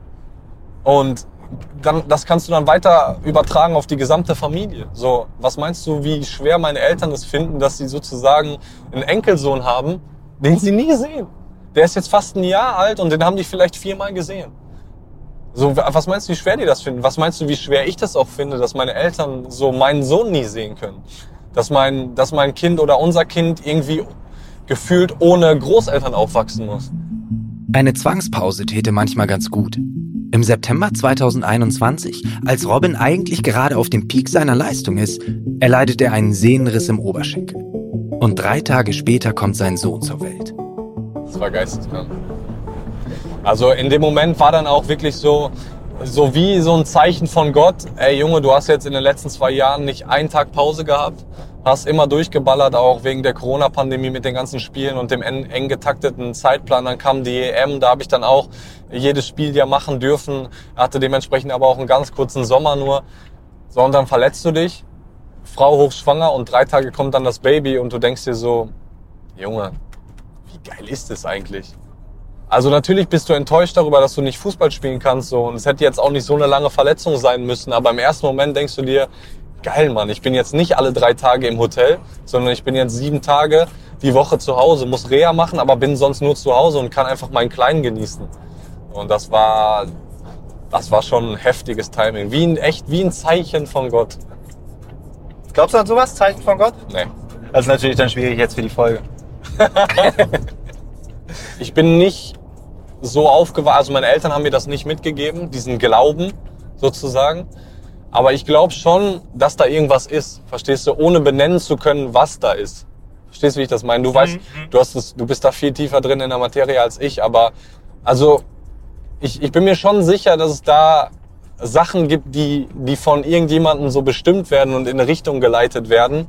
Und dann, das kannst du dann weiter übertragen auf die gesamte Familie. So, was meinst du, wie schwer meine Eltern es finden, dass sie sozusagen einen Enkelsohn haben, den sie nie sehen? Der ist jetzt fast ein Jahr alt und den haben die vielleicht 4-mal gesehen. So, was meinst du, wie schwer die das finden? Was meinst du, wie schwer ich das auch finde, dass meine Eltern so meinen Sohn nie sehen können? Dass mein Kind oder unser Kind irgendwie gefühlt ohne Großeltern aufwachsen muss? Eine Zwangspause täte manchmal ganz gut. Im September 2021, als Robin eigentlich gerade auf dem Peak seiner Leistung ist, erleidet er einen Sehnenriss im Oberschenkel. Und 3 Tage später kommt sein Sohn zur Welt. Das war geisteskrank. Also in dem Moment war dann auch wirklich so wie so ein Zeichen von Gott. Ey Junge, du hast jetzt in den letzten 2 Jahren nicht einen Tag Pause gehabt. Hast immer durchgeballert, auch wegen der Corona-Pandemie mit den ganzen Spielen und dem eng getakteten Zeitplan. Dann kam die EM, da habe ich dann auch jedes Spiel ja machen dürfen. Hatte dementsprechend aber auch einen ganz kurzen Sommer nur. So, und dann verletzt du dich, Frau hochschwanger und 3 Tage kommt dann das Baby und du denkst dir so, Junge, wie geil ist das eigentlich? Also natürlich bist du enttäuscht darüber, dass du nicht Fußball spielen kannst. So. Und es hätte jetzt auch nicht so eine lange Verletzung sein müssen. Aber im ersten Moment denkst du dir, geil, Mann, ich bin jetzt nicht alle 3 Tage im Hotel, sondern ich bin jetzt 7 Tage die Woche zu Hause, muss Reha machen, aber bin sonst nur zu Hause und kann einfach meinen Kleinen genießen. Und das war schon ein heftiges Timing, wie ein Zeichen von Gott. Glaubst du an sowas, Zeichen von Gott? Nee. Das ist natürlich dann schwierig jetzt für die Folge. Ich bin nicht so aufgewachsen, also meine Eltern haben mir das nicht mitgegeben, diesen Glauben sozusagen. Aber ich glaube schon, dass da irgendwas ist, verstehst du, ohne benennen zu können, was da ist. Verstehst du, wie ich das meine? Du weißt, du bist da viel tiefer drin in der Materie als ich, aber also ich bin mir schon sicher, dass es da Sachen gibt, die von irgendjemandem so bestimmt werden und in eine Richtung geleitet werden.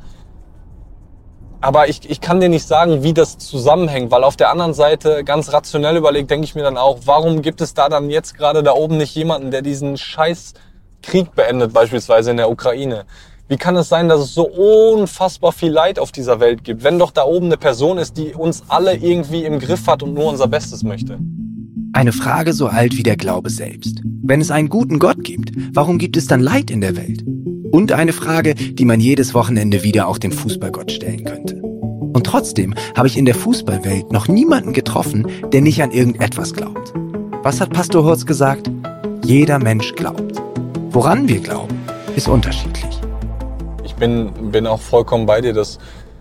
Aber ich kann dir nicht sagen, wie das zusammenhängt, weil auf der anderen Seite, ganz rationell überlegt, denke ich mir dann auch, warum gibt es da dann jetzt gerade da oben nicht jemanden, der diesen scheiß Krieg beendet, beispielsweise in der Ukraine? Wie kann es sein, dass es so unfassbar viel Leid auf dieser Welt gibt, wenn doch da oben eine Person ist, die uns alle irgendwie im Griff hat und nur unser Bestes möchte? Eine Frage so alt wie der Glaube selbst. Wenn es einen guten Gott gibt, warum gibt es dann Leid in der Welt? Und eine Frage, die man jedes Wochenende wieder auch dem Fußballgott stellen könnte. Und trotzdem habe ich in der Fußballwelt noch niemanden getroffen, der nicht an irgendetwas glaubt. Was hat Pastor Hurz gesagt? Jeder Mensch glaubt. Woran wir glauben, ist unterschiedlich. Ich bin auch vollkommen bei dir, dass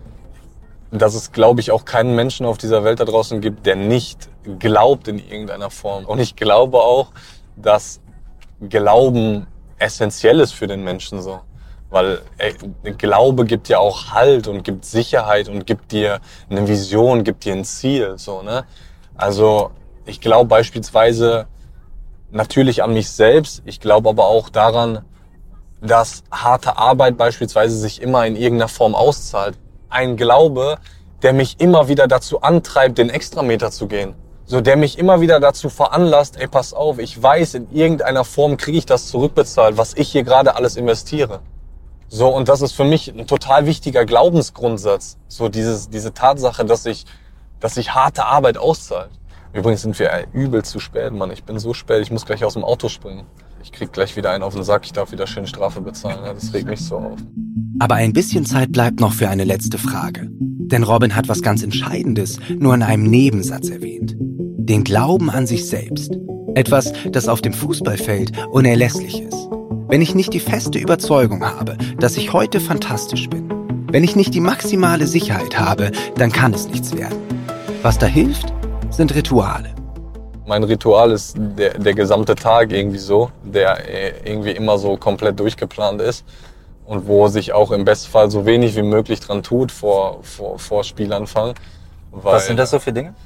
es, glaube ich, auch keinen Menschen auf dieser Welt da draußen gibt, der nicht glaubt in irgendeiner Form. Und ich glaube auch, dass Glauben essentiell ist für den Menschen so. Weil Glaube gibt ja auch Halt und gibt Sicherheit und gibt dir eine Vision, gibt dir ein Ziel. So, ne? Also ich glaube beispielsweise natürlich an mich selbst. Ich glaube aber auch daran, dass harte Arbeit beispielsweise sich immer in irgendeiner Form auszahlt. Ein Glaube, der mich immer wieder dazu antreibt, den Extrameter zu gehen. So, der mich immer wieder dazu veranlasst, ey, pass auf, ich weiß, in irgendeiner Form kriege ich das zurückbezahlt, was ich hier gerade alles investiere. So, und das ist für mich ein total wichtiger Glaubensgrundsatz. So, diese Tatsache, dass sich harte Arbeit auszahlt. Übrigens sind wir übel zu spät, Mann. Ich bin so spät, ich muss gleich aus dem Auto springen. Ich krieg gleich wieder einen auf den Sack, ich darf wieder schön Strafe bezahlen. Ja, das regt mich so auf. Aber ein bisschen Zeit bleibt noch für eine letzte Frage. Denn Robin hat was ganz Entscheidendes nur in einem Nebensatz erwähnt. Den Glauben an sich selbst. Etwas, das auf dem Fußballfeld unerlässlich ist. Wenn ich nicht die feste Überzeugung habe, dass ich heute fantastisch bin, wenn ich nicht die maximale Sicherheit habe, dann kann es nichts werden. Was da hilft, sind Rituale. Mein Ritual ist der gesamte Tag irgendwie so, der irgendwie immer so komplett durchgeplant ist und wo sich auch im Bestfall so wenig wie möglich dran tut vor Spielanfang. Was sind das so für Dinge?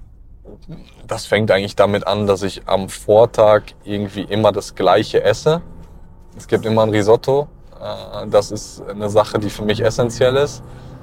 Das fängt eigentlich damit an, dass ich am Vortag irgendwie immer das Gleiche esse. Es gibt immer ein Risotto. Das ist eine Sache, die für mich essentiell ist.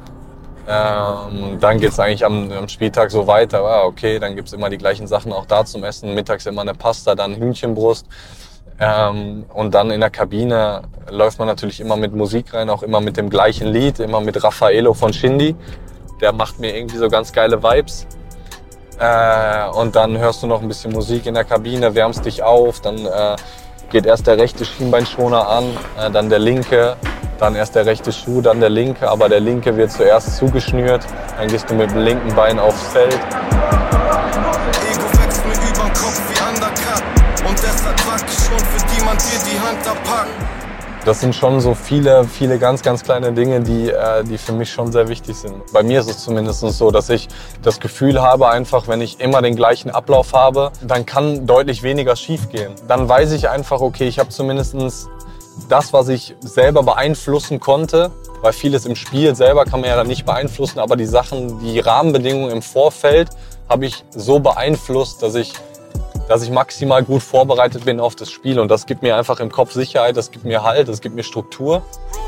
Dann geht's eigentlich am Spieltag so weiter. Okay, dann gibt's immer die gleichen Sachen auch da zum Essen. Mittags immer eine Pasta, dann Hühnchenbrust. Und dann in der Kabine läuft man natürlich immer mit Musik rein, auch immer mit dem gleichen Lied, immer mit Raffaello von Shindy. Der macht mir irgendwie so ganz geile Vibes. Und dann hörst du noch ein bisschen Musik in der Kabine, wärmst dich auf, dann geht erst der rechte Schienbeinschoner an, dann der linke, dann erst der rechte Schuh, dann der linke, aber der linke wird zuerst zugeschnürt, dann gehst du mit dem linken Bein aufs Feld. Ego wächst mir überm Kopf wie Undercut und deshalb wack ich schon, für die man dir die Hand abpackt. Das sind schon so viele ganz, ganz kleine Dinge, die für mich schon sehr wichtig sind. Bei mir ist es zumindest so, dass ich das Gefühl habe, einfach, wenn ich immer den gleichen Ablauf habe, dann kann deutlich weniger schief gehen. Dann weiß ich einfach, okay, ich habe zumindest das, was ich selber beeinflussen konnte, weil vieles im Spiel selber kann man ja dann nicht beeinflussen, aber die Sachen, die Rahmenbedingungen im Vorfeld habe ich so beeinflusst, dass ich maximal gut vorbereitet bin auf das Spiel. Und das gibt mir einfach im Kopf Sicherheit, das gibt mir Halt, das gibt mir Struktur.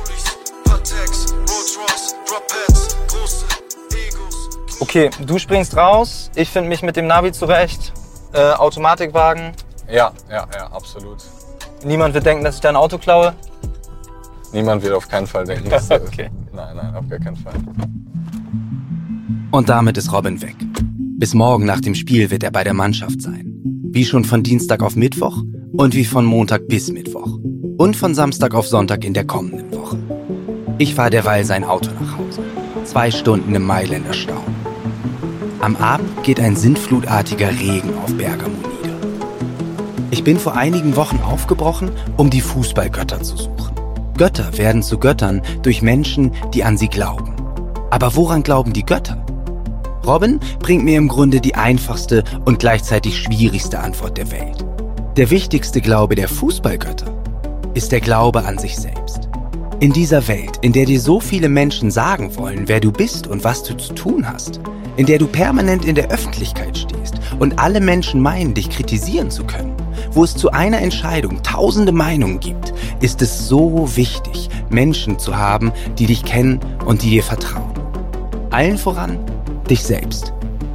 Okay, du springst raus, ich finde mich mit dem Navi zurecht. Automatikwagen. Ja, absolut. Niemand wird denken, dass ich dein Auto klaue? Niemand wird auf keinen Fall denken, dass okay. Nein, auf gar keinen Fall. Und damit ist Robin weg. Bis morgen nach dem Spiel wird er bei der Mannschaft sein. Wie schon von Dienstag auf Mittwoch und wie von Montag bis Mittwoch. Und von Samstag auf Sonntag in der kommenden Woche. Ich fahre derweil sein Auto nach Hause. 2 Stunden im Mailänder Stau. Am Abend geht ein sintflutartiger Regen auf Bergamo nieder. Ich bin vor einigen Wochen aufgebrochen, um die Fußballgötter zu suchen. Götter werden zu Göttern durch Menschen, die an sie glauben. Aber woran glauben die Götter? Robin bringt mir im Grunde die einfachste und gleichzeitig schwierigste Antwort der Welt. Der wichtigste Glaube der Fußballgötter ist der Glaube an sich selbst. In dieser Welt, in der dir so viele Menschen sagen wollen, wer du bist und was du zu tun hast, in der du permanent in der Öffentlichkeit stehst und alle Menschen meinen, dich kritisieren zu können, wo es zu einer Entscheidung tausende Meinungen gibt, ist es so wichtig, Menschen zu haben, die dich kennen und die dir vertrauen. Allen voran dich selbst.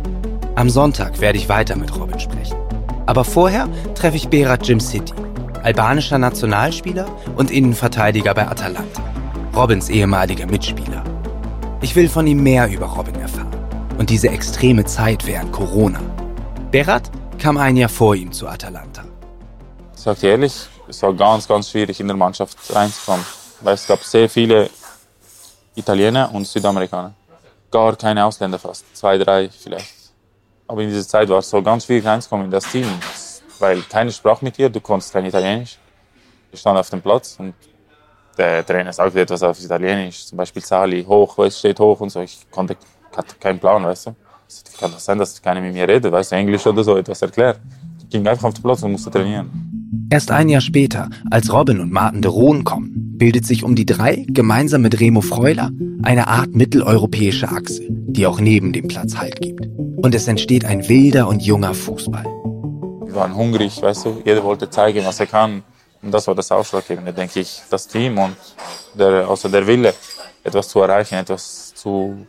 Am Sonntag werde ich weiter mit Robin sprechen. Aber vorher treffe ich Berat Cimciti, albanischer Nationalspieler und Innenverteidiger bei Atalanta, Robins ehemaliger Mitspieler. Ich will von ihm mehr über Robin erfahren und diese extreme Zeit während Corona. Berat kam ein Jahr vor ihm zu Atalanta. Ich sage dir ehrlich, es war ganz, ganz schwierig in der Mannschaft reinzukommen, weil es gab sehr viele Italiener und Südamerikaner. Gar keine Ausländer fast, 2, 3 vielleicht. Aber in dieser Zeit war es so ganz schwierig reinzukommen in das Team, weil keiner sprach mit dir, du konntest kein Italienisch. Ich stand auf dem Platz und der Trainer sagte etwas auf Italienisch, zum Beispiel Sali, hoch, es steht hoch und so. Ich hatte keinen Plan, weißt du. Wie kann das sein, dass keiner mit mir redet, weißt du, Englisch oder so, etwas erklärt. Ich ging einfach auf den Platz und musste trainieren. Erst ein Jahr später, als Robin und Marten de Roon kommen, bildet sich um die 3 gemeinsam mit Remo Freuler eine Art mitteleuropäische Achse, die auch neben dem Platz Halt gibt. Und es entsteht ein wilder und junger Fußball. Wir waren hungrig, weißt du, jeder wollte zeigen, was er kann. Und das war das Ausschlaggebende, denke ich, das Team und der Wille, etwas zu erreichen, etwas zu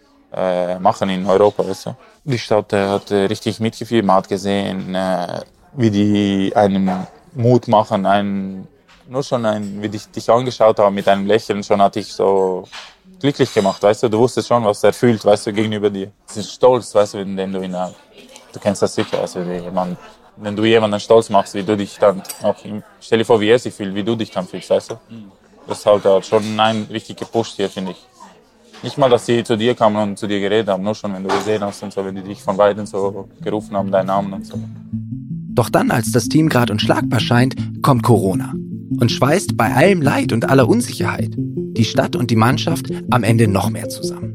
machen in Europa, weißt du. Die Stadt hat richtig mitgefühlt, man hat gesehen, wie die einen Mut machen, wie die dich angeschaut haben mit einem Lächeln, schon hat dich so glücklich gemacht, weißt du. Du wusstest schon, was er fühlt, weißt du, gegenüber dir. Sie ist stolz, weißt du, indem du du kennst das sicher, also wenn du jemanden stolz machst, wie du dich dann auch, stell dir vor, wie er sich fühlt, wie du dich dann fühlst, weißt du. Das hat schon einen richtig gepusht hier, finde ich. Nicht mal, dass sie zu dir kamen und zu dir geredet haben, nur schon, wenn du gesehen hast und so, wenn die dich von Weitem so gerufen haben, deinen Namen und so. Doch dann, als das Team grad unschlagbar scheint, kommt Corona und schweißt bei allem Leid und aller Unsicherheit die Stadt und die Mannschaft am Ende noch mehr zusammen.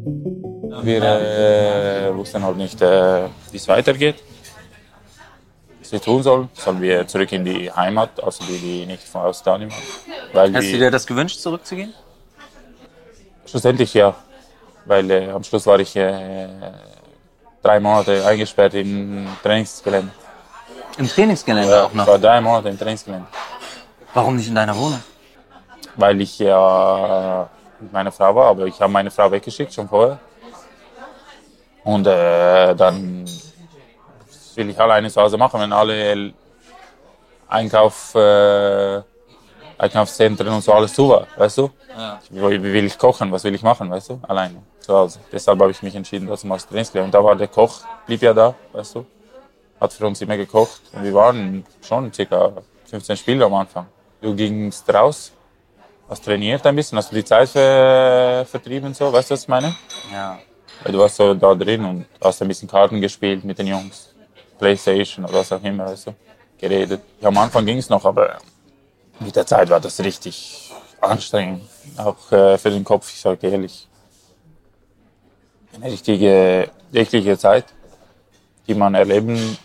Wir wussten halt nicht, wie es weitergeht, was wir tun sollen. Sollen wir zurück in die Heimat, also die nicht von Australien waren. Hast du dir das gewünscht, zurückzugehen? Schlussendlich ja, weil am Schluss war ich 3 Monate eingesperrt im Trainingsgelände. Im Trainingsgelände ja, auch noch? Ich war 3 Monate im Trainingsgelände. Warum nicht in deiner Wohnung? Weil ich ja mit meiner Frau war, aber ich habe meine Frau weggeschickt, schon vorher. Und dann will ich alleine zu Hause machen, wenn alle Einkaufszentren und so alles zu war, weißt du? Ja. Wie will ich kochen, was will ich machen, weißt du? Alleine, zu Hause. Deshalb habe ich mich entschieden, das mal Trainingsgelände. Und da war der Koch, blieb ja da, weißt du? Hat für uns immer gekocht. Und wir waren schon ca. 15 Spieler am Anfang. Du gingst raus, hast trainiert ein bisschen, hast du die Zeit vertrieben, so, weißt du, was ich meine? Ja. Weil du warst so da drin und hast ein bisschen Karten gespielt mit den Jungs. Playstation oder was auch immer, weißt du? Geredet. Ja, am Anfang ging es noch, aber mit der Zeit war das richtig anstrengend, auch für den Kopf, ich sage ehrlich. Eine richtige Zeit, die man erleben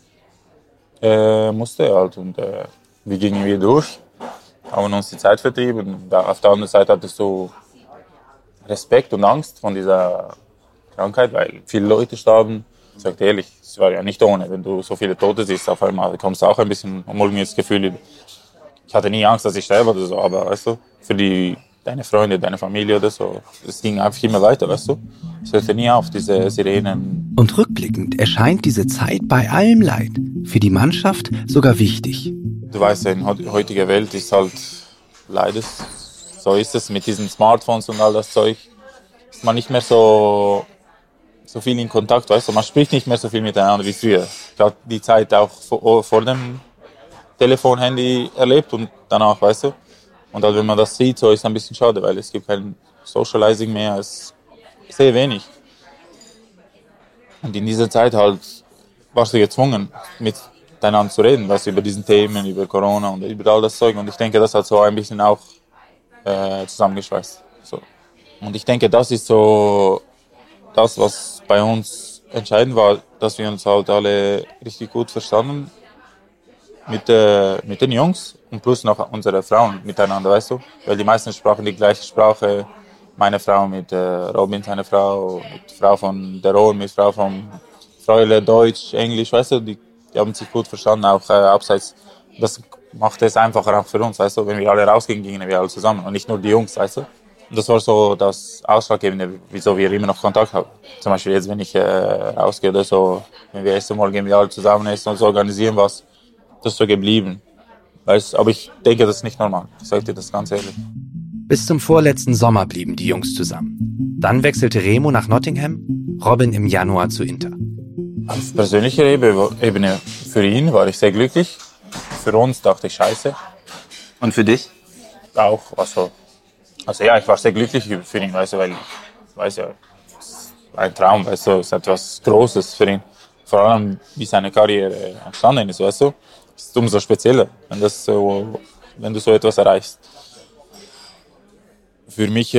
musste. Halt. Und wie gingen wir durch, haben uns die Zeit vertrieben. Und auf der anderen Seite hattest du Respekt und Angst von dieser Krankheit, weil viele Leute starben. Ich sage ehrlich, es war ja nicht ohne, wenn du so viele Tote siehst, auf einmal kommst du auch ein bisschen mulmiges Gefühl. Ich hatte nie Angst, dass ich sterbe oder so, aber weißt du, für deine Freunde, deine Familie oder so, es ging einfach immer weiter, weißt du. Es hörte nie auf, diese Sirenen. Und rückblickend erscheint diese Zeit bei allem Leid für die Mannschaft sogar wichtig. Du weißt ja, in heutiger Welt ist halt leider, so ist es mit diesen Smartphones und all das Zeug, ist man nicht mehr so viel in Kontakt, weißt du, man spricht nicht mehr so viel miteinander wie früher. Ich habe die Zeit auch vor dem Telefon, Handy erlebt und danach, weißt du. Und halt, wenn man das sieht, so ist es ein bisschen schade, weil es gibt kein Socializing mehr, es ist sehr wenig. Und in dieser Zeit halt warst du gezwungen, miteinander zu reden, weißt du, über diesen Themen, über Corona und über all das Zeug. Und ich denke, das hat so ein bisschen auch zusammengeschweißt. So. Und ich denke, das ist so das, was bei uns entscheidend war, dass wir uns halt alle richtig gut verstanden mit den Jungs und plus noch unsere Frauen miteinander, weißt du? Weil die meisten sprachen die gleiche Sprache. Meine Frau mit Robin, seine Frau, mit Frau von der Rohr, mit Frau von Freuler, Deutsch, Englisch, weißt du? Die haben sich gut verstanden, auch abseits. Das macht es einfacher auch für uns, weißt du? Wenn wir alle rausgingen, gingen wir alle zusammen und nicht nur die Jungs, weißt du? Und das war so das Ausschlaggebende, wieso wir immer noch Kontakt haben. Zum Beispiel jetzt, wenn ich rausgehe oder so, wenn wir essen wollen, gehen wir alle zusammen essen und so organisieren was. Das ist so geblieben. Weißt, aber ich denke, das ist nicht normal. Ich sage dir das ganz ehrlich. Bis zum vorletzten Sommer blieben die Jungs zusammen. Dann wechselte Remo nach Nottingham, Robin im Januar zu Inter. Auf persönlicher Ebene für ihn war ich sehr glücklich. Für uns dachte ich scheiße. Und für dich? Auch. Also ja, ich war sehr glücklich für ihn, weißt du, weil ich weiß ja, es war ein Traum, weißt du, es ist etwas Großes für ihn. Vor allem, wie seine Karriere entstanden ist, weißt du. Es ist umso spezieller, wenn du so etwas erreichst. Für mich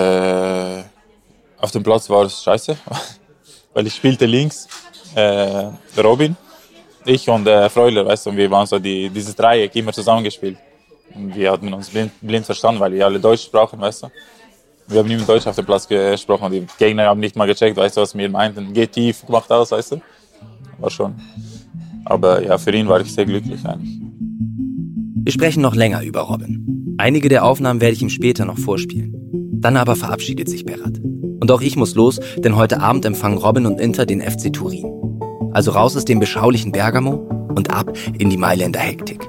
auf dem Platz war es scheiße, weil ich spielte links, Robin, ich und Freuler, weißt du, und wir waren so dieses Dreieck immer zusammengespielt. Und wir hatten uns blind verstanden, weil wir alle Deutsch sprachen, weißt du. Wir haben nie mit Deutsch auf dem Platz gesprochen und die Gegner haben nicht mal gecheckt, weißt du, was wir meinten. Geht tief, macht aus, weißt du. War schon. Aber ja, für ihn war ich sehr glücklich eigentlich. Wir sprechen noch länger über Robin. Einige der Aufnahmen werde ich ihm später noch vorspielen. Dann aber verabschiedet sich Berat. Und auch ich muss los, denn heute Abend empfangen Robin und Inter den FC Turin. Also raus aus dem beschaulichen Bergamo und ab in die Mailänder Hektik.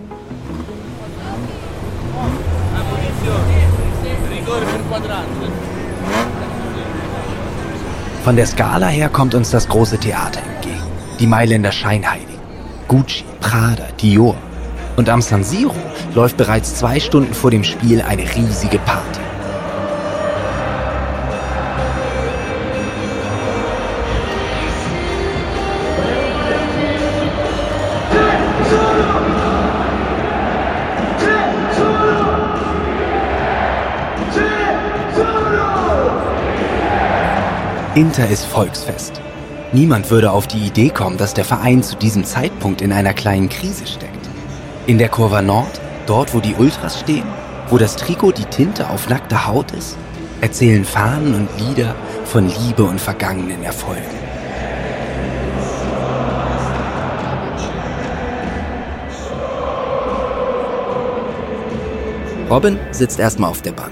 Von der Scala her kommt uns das große Theater entgegen. Die Mailänder Scheinheiligen. Gucci, Prada, Dior. Und am San Siro läuft bereits 2 Stunden vor dem Spiel eine riesige Party. Inter ist Volksfest. Niemand würde auf die Idee kommen, dass der Verein zu diesem Zeitpunkt in einer kleinen Krise steckt. In der Curva Nord, dort wo die Ultras stehen, wo das Trikot die Tinte auf nackter Haut ist, erzählen Fahnen und Lieder von Liebe und vergangenen Erfolgen. Robin sitzt erstmal auf der Bank.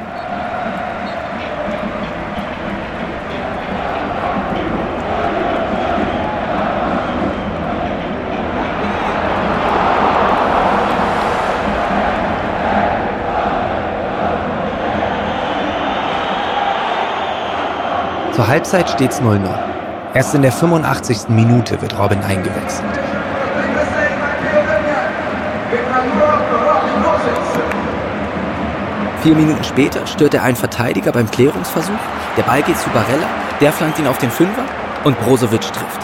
Zur Halbzeit steht's 0-0. Erst in der 85. Minute wird Robin eingewechselt. Vier Minuten später stört er einen Verteidiger beim Klärungsversuch. Der Ball geht zu Barella, der flankt ihn auf den Fünfer und Brozovic trifft.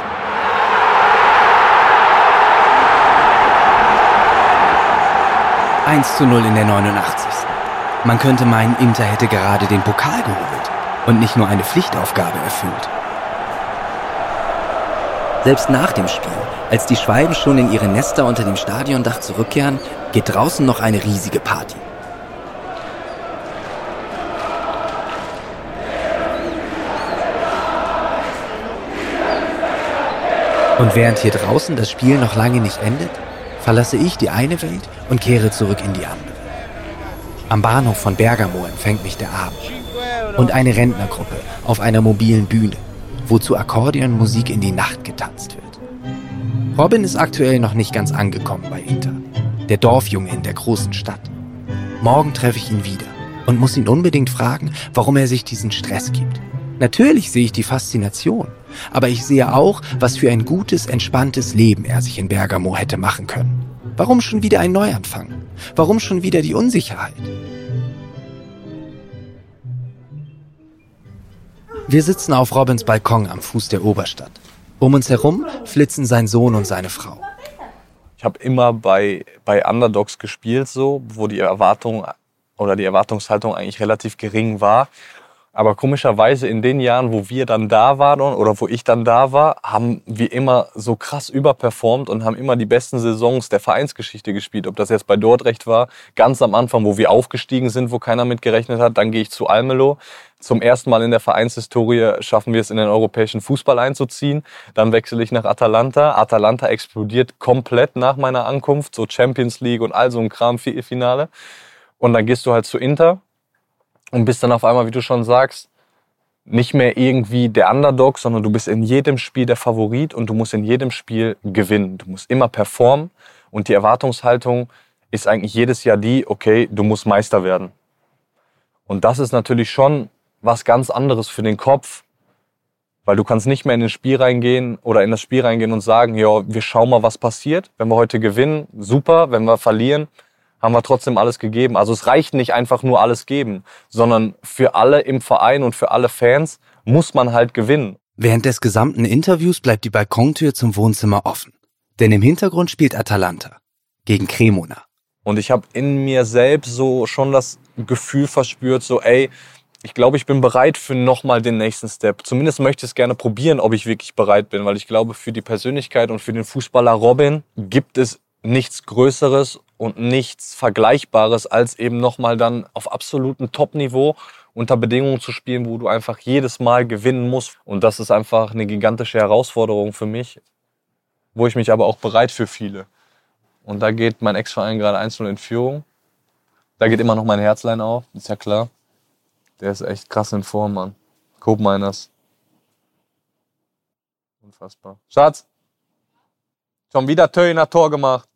(1:0) in der 89. Man könnte meinen, Inter hätte gerade den Pokal geholt und nicht nur eine Pflichtaufgabe erfüllt. Selbst nach dem Spiel, als die Schwalben schon in ihre Nester unter dem Stadiondach zurückkehren, geht draußen noch eine riesige Party. Und während hier draußen das Spiel noch lange nicht endet, verlasse ich die eine Welt und kehre zurück in die andere. Am Bahnhof von Bergamo empfängt mich der Abend und eine Rentnergruppe auf einer mobilen Bühne, wo zu Akkordeonmusik in die Nacht getanzt wird. Robin ist aktuell noch nicht ganz angekommen bei Inter, der Dorfjunge in der großen Stadt. Morgen treffe ich ihn wieder und muss ihn unbedingt fragen, warum er sich diesen Stress gibt. Natürlich sehe ich die Faszination, aber ich sehe auch, was für ein gutes, entspanntes Leben er sich in Bergamo hätte machen können. Warum schon wieder ein Neuanfang? Warum schon wieder die Unsicherheit? Wir sitzen auf Robins Balkon am Fuß der Oberstadt. Um uns herum flitzen sein Sohn und seine Frau. Ich habe immer bei Underdogs gespielt, so, wo die Erwartung oder die Erwartungshaltung eigentlich relativ gering war. Aber komischerweise in den Jahren, wo wir dann da waren oder wo ich dann da war, haben wir immer so krass überperformt und haben immer die besten Saisons der Vereinsgeschichte gespielt. Ob das jetzt bei Dordrecht war, ganz am Anfang, wo wir aufgestiegen sind, wo keiner mit gerechnet hat. Dann gehe ich zu Almelo. Zum ersten Mal in der Vereinshistorie schaffen wir es, in den europäischen Fußball einzuziehen. Dann wechsle ich nach Atalanta. Atalanta explodiert komplett nach meiner Ankunft. So Champions League und all so ein Kram, Finale. Und dann gehst du halt zu Inter. Und bist dann auf einmal, wie du schon sagst, nicht mehr irgendwie der Underdog, sondern du bist in jedem Spiel der Favorit und du musst in jedem Spiel gewinnen. Du musst immer performen und die Erwartungshaltung ist eigentlich jedes Jahr die, okay, du musst Meister werden. Und das ist natürlich schon was ganz anderes für den Kopf, weil du kannst nicht mehr in das Spiel reingehen und sagen, ja, wir schauen mal, was passiert. Wenn wir heute gewinnen, super, wenn wir verlieren, haben wir trotzdem alles gegeben. Also es reicht nicht einfach nur alles geben, sondern für alle im Verein und für alle Fans muss man halt gewinnen. Während des gesamten Interviews bleibt die Balkontür zum Wohnzimmer offen. Denn im Hintergrund spielt Atalanta gegen Cremona. Und ich habe in mir selbst so schon das Gefühl verspürt, so ey, ich glaube, ich bin bereit für nochmal den nächsten Step. Zumindest möchte ich es gerne probieren, ob ich wirklich bereit bin, weil ich glaube, für die Persönlichkeit und für den Fußballer Robin gibt es nichts Größeres und nichts Vergleichbares, als eben nochmal dann auf absolutem Top-Niveau unter Bedingungen zu spielen, wo du einfach jedes Mal gewinnen musst. Und das ist einfach eine gigantische Herausforderung für mich, wo ich mich aber auch bereit für fühle. Und da geht mein Ex-Verein gerade 1-0 in Führung. Da geht immer noch mein Herzlein auf, ist ja klar. Der ist echt krass in Form, Mann. Kopenhageners. Unfassbar. Schatz! Schon wieder Töner Tor gemacht.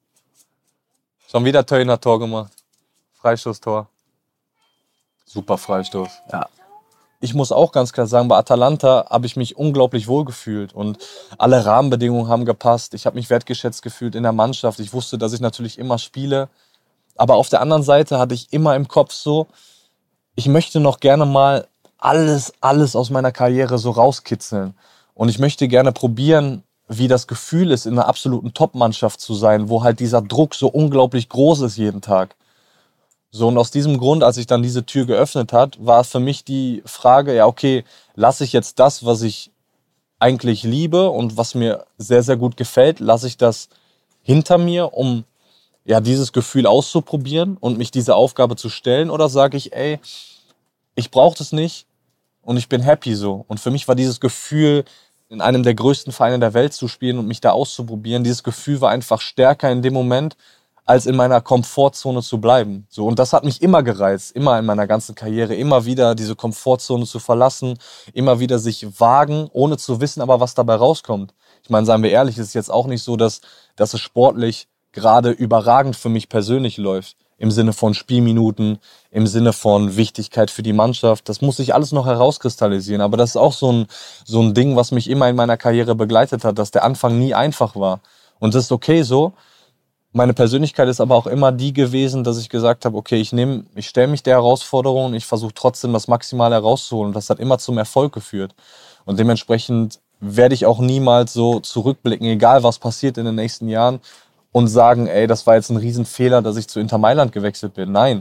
Freistoßtor. Super Freistoß. Ja. Ich muss auch ganz klar sagen, bei Atalanta habe ich mich unglaublich wohl gefühlt und alle Rahmenbedingungen haben gepasst. Ich habe mich wertgeschätzt gefühlt in der Mannschaft. Ich wusste, dass ich natürlich immer spiele. Aber auf der anderen Seite hatte ich immer im Kopf so, ich möchte noch gerne mal alles aus meiner Karriere so rauskitzeln. Und ich möchte gerne probieren, wie das Gefühl ist, in einer absoluten Top-Mannschaft zu sein, wo halt dieser Druck so unglaublich groß ist jeden Tag. So, und aus diesem Grund, als ich dann diese Tür geöffnet hat, war für mich die Frage, ja okay, lasse ich jetzt das, was ich eigentlich liebe und was mir sehr, sehr gut gefällt, lasse ich das hinter mir, um ja dieses Gefühl auszuprobieren und mich dieser Aufgabe zu stellen, oder sage ich, ey, ich brauche das nicht und ich bin happy so. Und für mich war dieses Gefühl, in einem der größten Vereine der Welt zu spielen und mich da auszuprobieren, dieses Gefühl war einfach stärker in dem Moment, als in meiner Komfortzone zu bleiben. So, und das hat mich immer gereizt, immer in meiner ganzen Karriere, immer wieder diese Komfortzone zu verlassen, immer wieder sich wagen, ohne zu wissen, aber was dabei rauskommt. Ich meine, seien wir ehrlich, es ist jetzt auch nicht so, dass es sportlich gerade überragend für mich persönlich läuft. Im Sinne von Spielminuten, im Sinne von Wichtigkeit für die Mannschaft. Das muss sich alles noch herauskristallisieren. Aber das ist auch so ein Ding, was mich immer in meiner Karriere begleitet hat, dass der Anfang nie einfach war. Und das ist okay so. Meine Persönlichkeit ist aber auch immer die gewesen, dass ich gesagt habe, okay, ich stelle mich der Herausforderung und ich versuche trotzdem das Maximale herauszuholen. Und das hat immer zum Erfolg geführt. Und dementsprechend werde ich auch niemals so zurückblicken, egal was passiert in den nächsten Jahren, und sagen, ey, das war jetzt ein Riesenfehler, dass ich zu Inter Mailand gewechselt bin. Nein,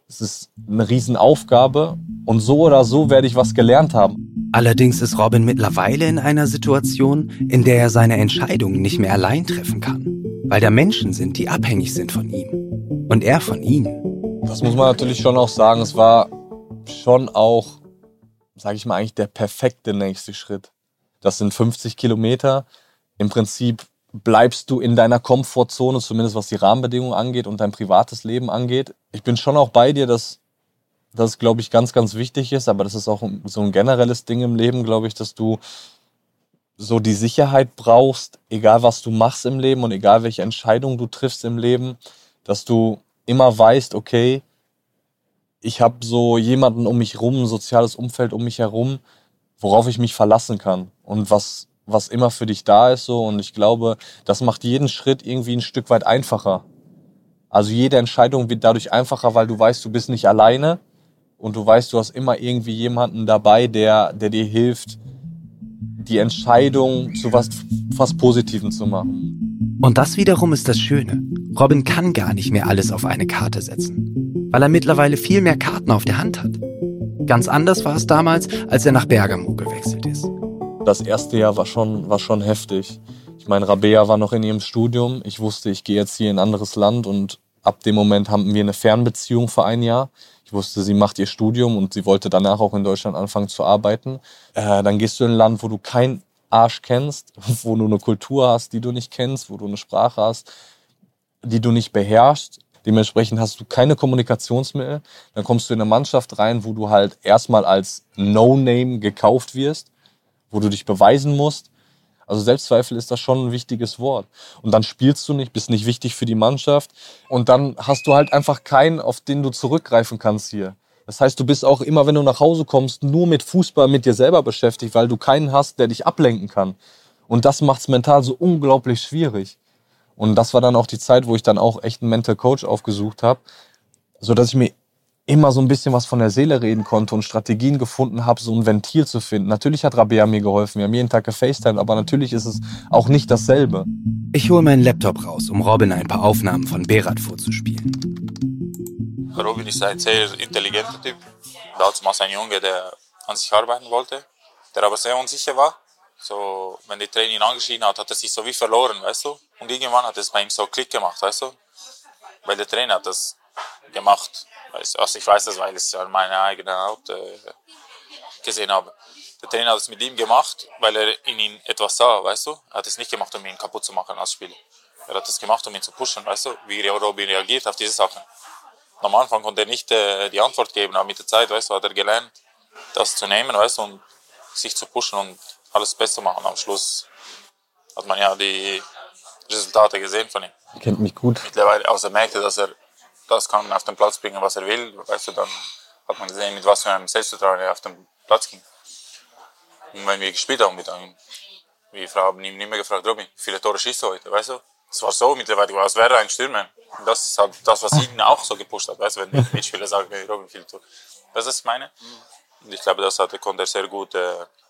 Es ist eine Riesenaufgabe und so oder so werde ich was gelernt haben. Allerdings ist Robin mittlerweile in einer Situation, in der er seine Entscheidungen nicht mehr allein treffen kann, weil da Menschen sind, die abhängig sind von ihm und er von ihnen. Das muss man natürlich schon auch sagen, es war schon auch, sage ich mal, eigentlich der perfekte nächste Schritt. Das sind 50 Kilometer. Im Prinzip bleibst du in deiner Komfortzone, zumindest was die Rahmenbedingungen angeht und dein privates Leben angeht. Ich bin schon auch bei dir, dass das, glaube ich, ganz, ganz wichtig ist, aber das ist auch so ein generelles Ding im Leben, glaube ich, dass du so die Sicherheit brauchst, egal was du machst im Leben und egal welche Entscheidung du triffst im Leben, dass du immer weißt, okay, ich habe so jemanden um mich rum, ein soziales Umfeld um mich herum, worauf ich mich verlassen kann und was immer für dich da ist. So. Und ich glaube, das macht jeden Schritt irgendwie ein Stück weit einfacher. Also jede Entscheidung wird dadurch einfacher, weil du weißt, du bist nicht alleine und du weißt, du hast immer irgendwie jemanden dabei, der dir hilft, die Entscheidung zu was Positivem zu machen. Und das wiederum ist das Schöne. Robin kann gar nicht mehr alles auf eine Karte setzen, weil er mittlerweile viel mehr Karten auf der Hand hat. Ganz anders war es damals, als er nach Bergamo gewechselt ist. Das erste Jahr war schon heftig. Ich meine, Rabea war noch in ihrem Studium. Ich wusste, ich gehe jetzt hier in ein anderes Land und ab dem Moment haben wir eine Fernbeziehung für ein Jahr. Ich wusste, sie macht ihr Studium und sie wollte danach auch in Deutschland anfangen zu arbeiten. Dann gehst du in ein Land, wo du keinen Arsch kennst, wo du eine Kultur hast, die du nicht kennst, wo du eine Sprache hast, die du nicht beherrschst. Dementsprechend hast du keine Kommunikationsmittel. Dann kommst du in eine Mannschaft rein, wo du halt erstmal als No-Name gekauft wirst, wo du dich beweisen musst. Also Selbstzweifel ist das schon ein wichtiges Wort. Und dann spielst du nicht, bist nicht wichtig für die Mannschaft. Und dann hast du halt einfach keinen, auf den du zurückgreifen kannst hier. Das heißt, du bist auch immer, wenn du nach Hause kommst, nur mit Fußball, mit dir selber beschäftigt, weil du keinen hast, der dich ablenken kann. Und das macht es mental so unglaublich schwierig. Und das war dann auch die Zeit, wo ich dann auch echt einen Mental Coach aufgesucht habe, sodass ich mir immer so ein bisschen was von der Seele reden konnte und Strategien gefunden habe, so ein Ventil zu finden. Natürlich hat Rabea mir geholfen, wir haben jeden Tag gefacetimed, aber natürlich ist es auch nicht dasselbe. Ich hole meinen Laptop raus, um Robin ein paar Aufnahmen von Berat vorzuspielen. Robin ist ein sehr intelligenter Typ. Damals ein Junge, der an sich arbeiten wollte, der aber sehr unsicher war. So, wenn die Trainer ihn angeschrien hat, hat er sich so wie verloren, weißt du? Und irgendwann hat es bei ihm so Klick gemacht, weißt du? Weil der Trainer hat das gemacht. Also ich weiß das, weil ich es an meiner eigenen Haut gesehen habe. Der Trainer hat es mit ihm gemacht, weil er in ihm etwas sah, weißt du? Er hat es nicht gemacht, um ihn kaputt zu machen als Spieler. Er hat es gemacht, um ihn zu pushen, weißt du? Wie Robin reagiert auf diese Sachen. Am Anfang konnte er nicht die Antwort geben, aber mit der Zeit, weißt du, hat er gelernt, das zu nehmen, weißt du, und sich zu pushen und alles besser machen. Am Schluss hat man ja die Resultate gesehen von ihm. Er kennt mich gut. Mittlerweile, als er merkte, dass er das kann auf den Platz bringen, was er will, weißt du, dann hat man gesehen, mit was für einem Selbstvertrauen er auf den Platz ging. Und wenn wir gespielt haben mit ihm, wir haben ihn nicht mehr gefragt, Robin, wie viele Tore schießt du heute, weißt du? Es war so mittlerweile, als wäre er ein Stürmer. Und das ist halt das, was ihn auch so gepusht hat, weißt du, wenn die Mitspieler sagen, hey, Robin, viele Tore. Das ist meine. Und ich glaube, das konnte er sehr gut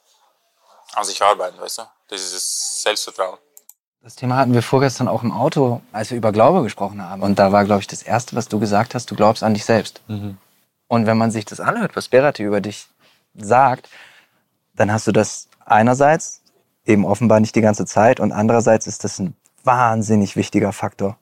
an sich arbeiten, weißt du? Dieses Selbstvertrauen. Das Thema hatten wir vorgestern auch im Auto, als wir über Glaube gesprochen haben. Und da war, glaube ich, das Erste, was du gesagt hast, du glaubst an dich selbst. Mhm. Und wenn man sich das anhört, was Berat über dich sagt, dann hast du das einerseits eben offenbar nicht die ganze Zeit und andererseits ist das ein wahnsinnig wichtiger Faktor.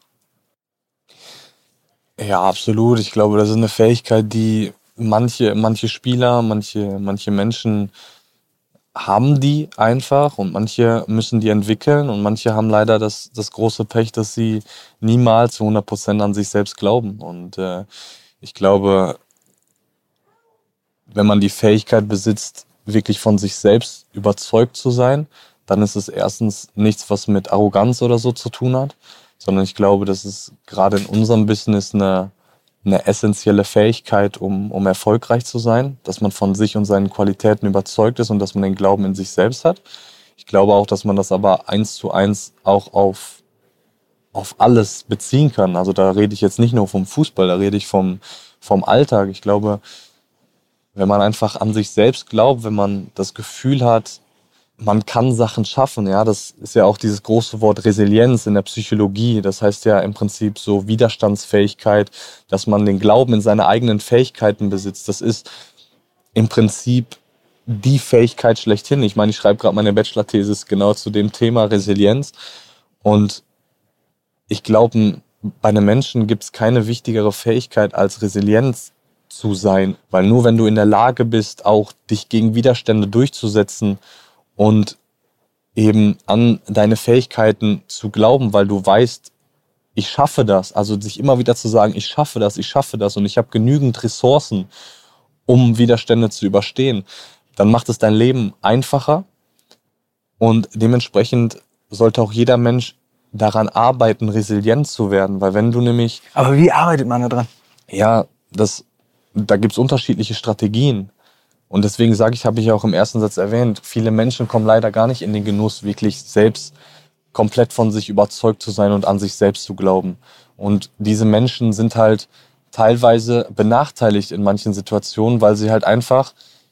Ja, absolut. Ich glaube, das ist eine Fähigkeit, die manche Spieler, manche Menschen haben die einfach und manche müssen die entwickeln und manche haben leider das große Pech, dass sie niemals zu 100% an sich selbst glauben. Und ich glaube, wenn man die Fähigkeit besitzt, wirklich von sich selbst überzeugt zu sein, dann ist es erstens nichts, was mit Arroganz oder so zu tun hat, sondern ich glaube, das ist gerade in unserem Business eine essentielle Fähigkeit, um erfolgreich zu sein, dass man von sich und seinen Qualitäten überzeugt ist und dass man den Glauben in sich selbst hat. Ich glaube auch, dass man das aber 1:1 auch auf alles beziehen kann. Also da rede ich jetzt nicht nur vom Fußball, da rede ich vom Alltag. Ich glaube, wenn man einfach an sich selbst glaubt, wenn man das Gefühl hat, man kann Sachen schaffen, ja, das ist ja auch dieses große Wort Resilienz in der Psychologie. Das heißt ja im Prinzip so Widerstandsfähigkeit, dass man den Glauben in seine eigenen Fähigkeiten besitzt. Das ist im Prinzip die Fähigkeit schlechthin. Ich meine, ich schreibe gerade meine Bachelor-Thesis genau zu dem Thema Resilienz. Und ich glaube, bei einem Menschen gibt es keine wichtigere Fähigkeit als Resilienz zu sein. Weil nur wenn du in der Lage bist, auch dich gegen Widerstände durchzusetzen und eben an deine Fähigkeiten zu glauben, weil du weißt, ich schaffe das. Also sich immer wieder zu sagen, ich schaffe das und ich habe genügend Ressourcen, um Widerstände zu überstehen, dann macht es dein Leben einfacher und dementsprechend sollte auch jeder Mensch daran arbeiten, resilient zu werden, weil wenn du nämlich... Aber wie arbeitet man da dran? Ja, da gibt es unterschiedliche Strategien und deswegen habe ich auch im ersten Satz erwähnt, viele Menschen kommen leider gar nicht in den Genuss, wirklich selbst komplett von sich überzeugt zu sein und an sich selbst zu glauben. Und diese Menschen sind halt teilweise benachteiligt in manchen Situationen, weil sie halt einfach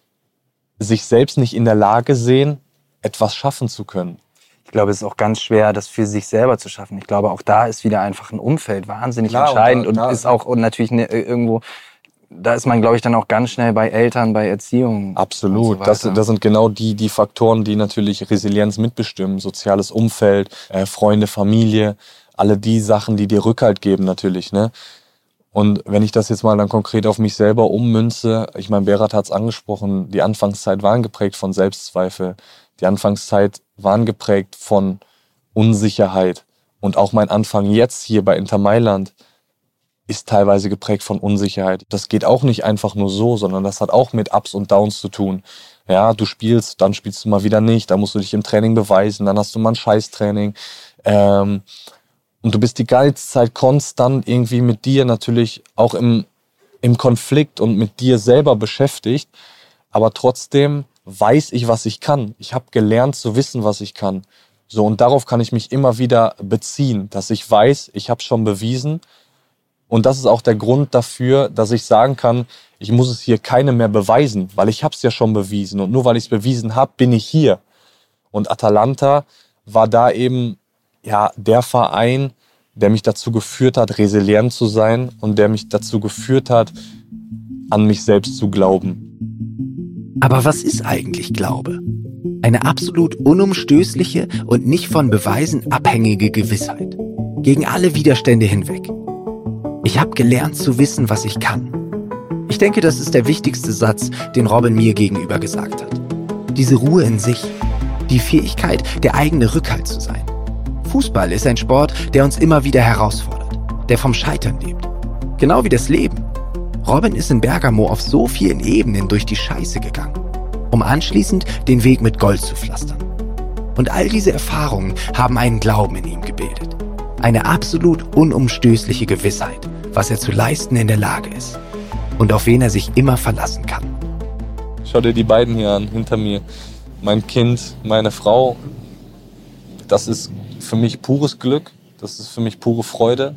sich selbst nicht in der Lage sehen, etwas schaffen zu können. Ich glaube, es ist auch ganz schwer, das für sich selber zu schaffen. Ich glaube, auch da ist wieder einfach ein Umfeld wahnsinnig entscheidend und ist auch und natürlich irgendwo, da ist man, glaube ich, dann auch ganz schnell bei Eltern, bei Erziehung. Absolut. Und so das sind genau die Faktoren, die natürlich Resilienz mitbestimmen. Soziales Umfeld, Freunde, Familie, alle die Sachen, die dir Rückhalt geben natürlich, ne? Und wenn ich das jetzt mal dann konkret auf mich selber ummünze, ich meine, Berat hat es angesprochen, die Anfangszeit waren geprägt von Selbstzweifel. Die Anfangszeit waren geprägt von Unsicherheit. Und auch mein Anfang jetzt hier bei Inter Mailand ist teilweise geprägt von Unsicherheit. Das geht auch nicht einfach nur so, sondern das hat auch mit Ups und Downs zu tun. Ja, du spielst, dann spielst du mal wieder nicht, dann musst du dich im Training beweisen, dann hast du mal ein Scheißtraining. Und du bist die ganze Zeit konstant irgendwie mit dir natürlich auch im Konflikt und mit dir selber beschäftigt. Aber trotzdem weiß ich, was ich kann. Ich habe gelernt zu wissen, was ich kann. So, und darauf kann ich mich immer wieder beziehen, dass ich weiß, ich habe es schon bewiesen. Und das ist auch der Grund dafür, dass ich sagen kann, ich muss es hier keinem mehr beweisen, weil ich habe es ja schon bewiesen. Und nur weil ich es bewiesen habe, bin ich hier. Und Atalanta war da eben ja der Verein, der mich dazu geführt hat, resilient zu sein und der mich dazu geführt hat, an mich selbst zu glauben. Aber was ist eigentlich Glaube? Eine absolut unumstößliche und nicht von Beweisen abhängige Gewissheit. Gegen alle Widerstände hinweg. Ich habe gelernt zu wissen, was ich kann. Ich denke, das ist der wichtigste Satz, den Robin mir gegenüber gesagt hat. Diese Ruhe in sich, die Fähigkeit, der eigene Rückhalt zu sein. Fußball ist ein Sport, der uns immer wieder herausfordert, der vom Scheitern lebt. Genau wie das Leben. Robin ist in Bergamo auf so vielen Ebenen durch die Scheiße gegangen, um anschließend den Weg mit Gold zu pflastern. Und all diese Erfahrungen haben einen Glauben in ihm gebildet. Eine absolut unumstößliche Gewissheit, was er zu leisten in der Lage ist und auf wen er sich immer verlassen kann. Schau dir die beiden hier an, hinter mir. Mein Kind, meine Frau, das ist für mich pures Glück, das ist für mich pure Freude.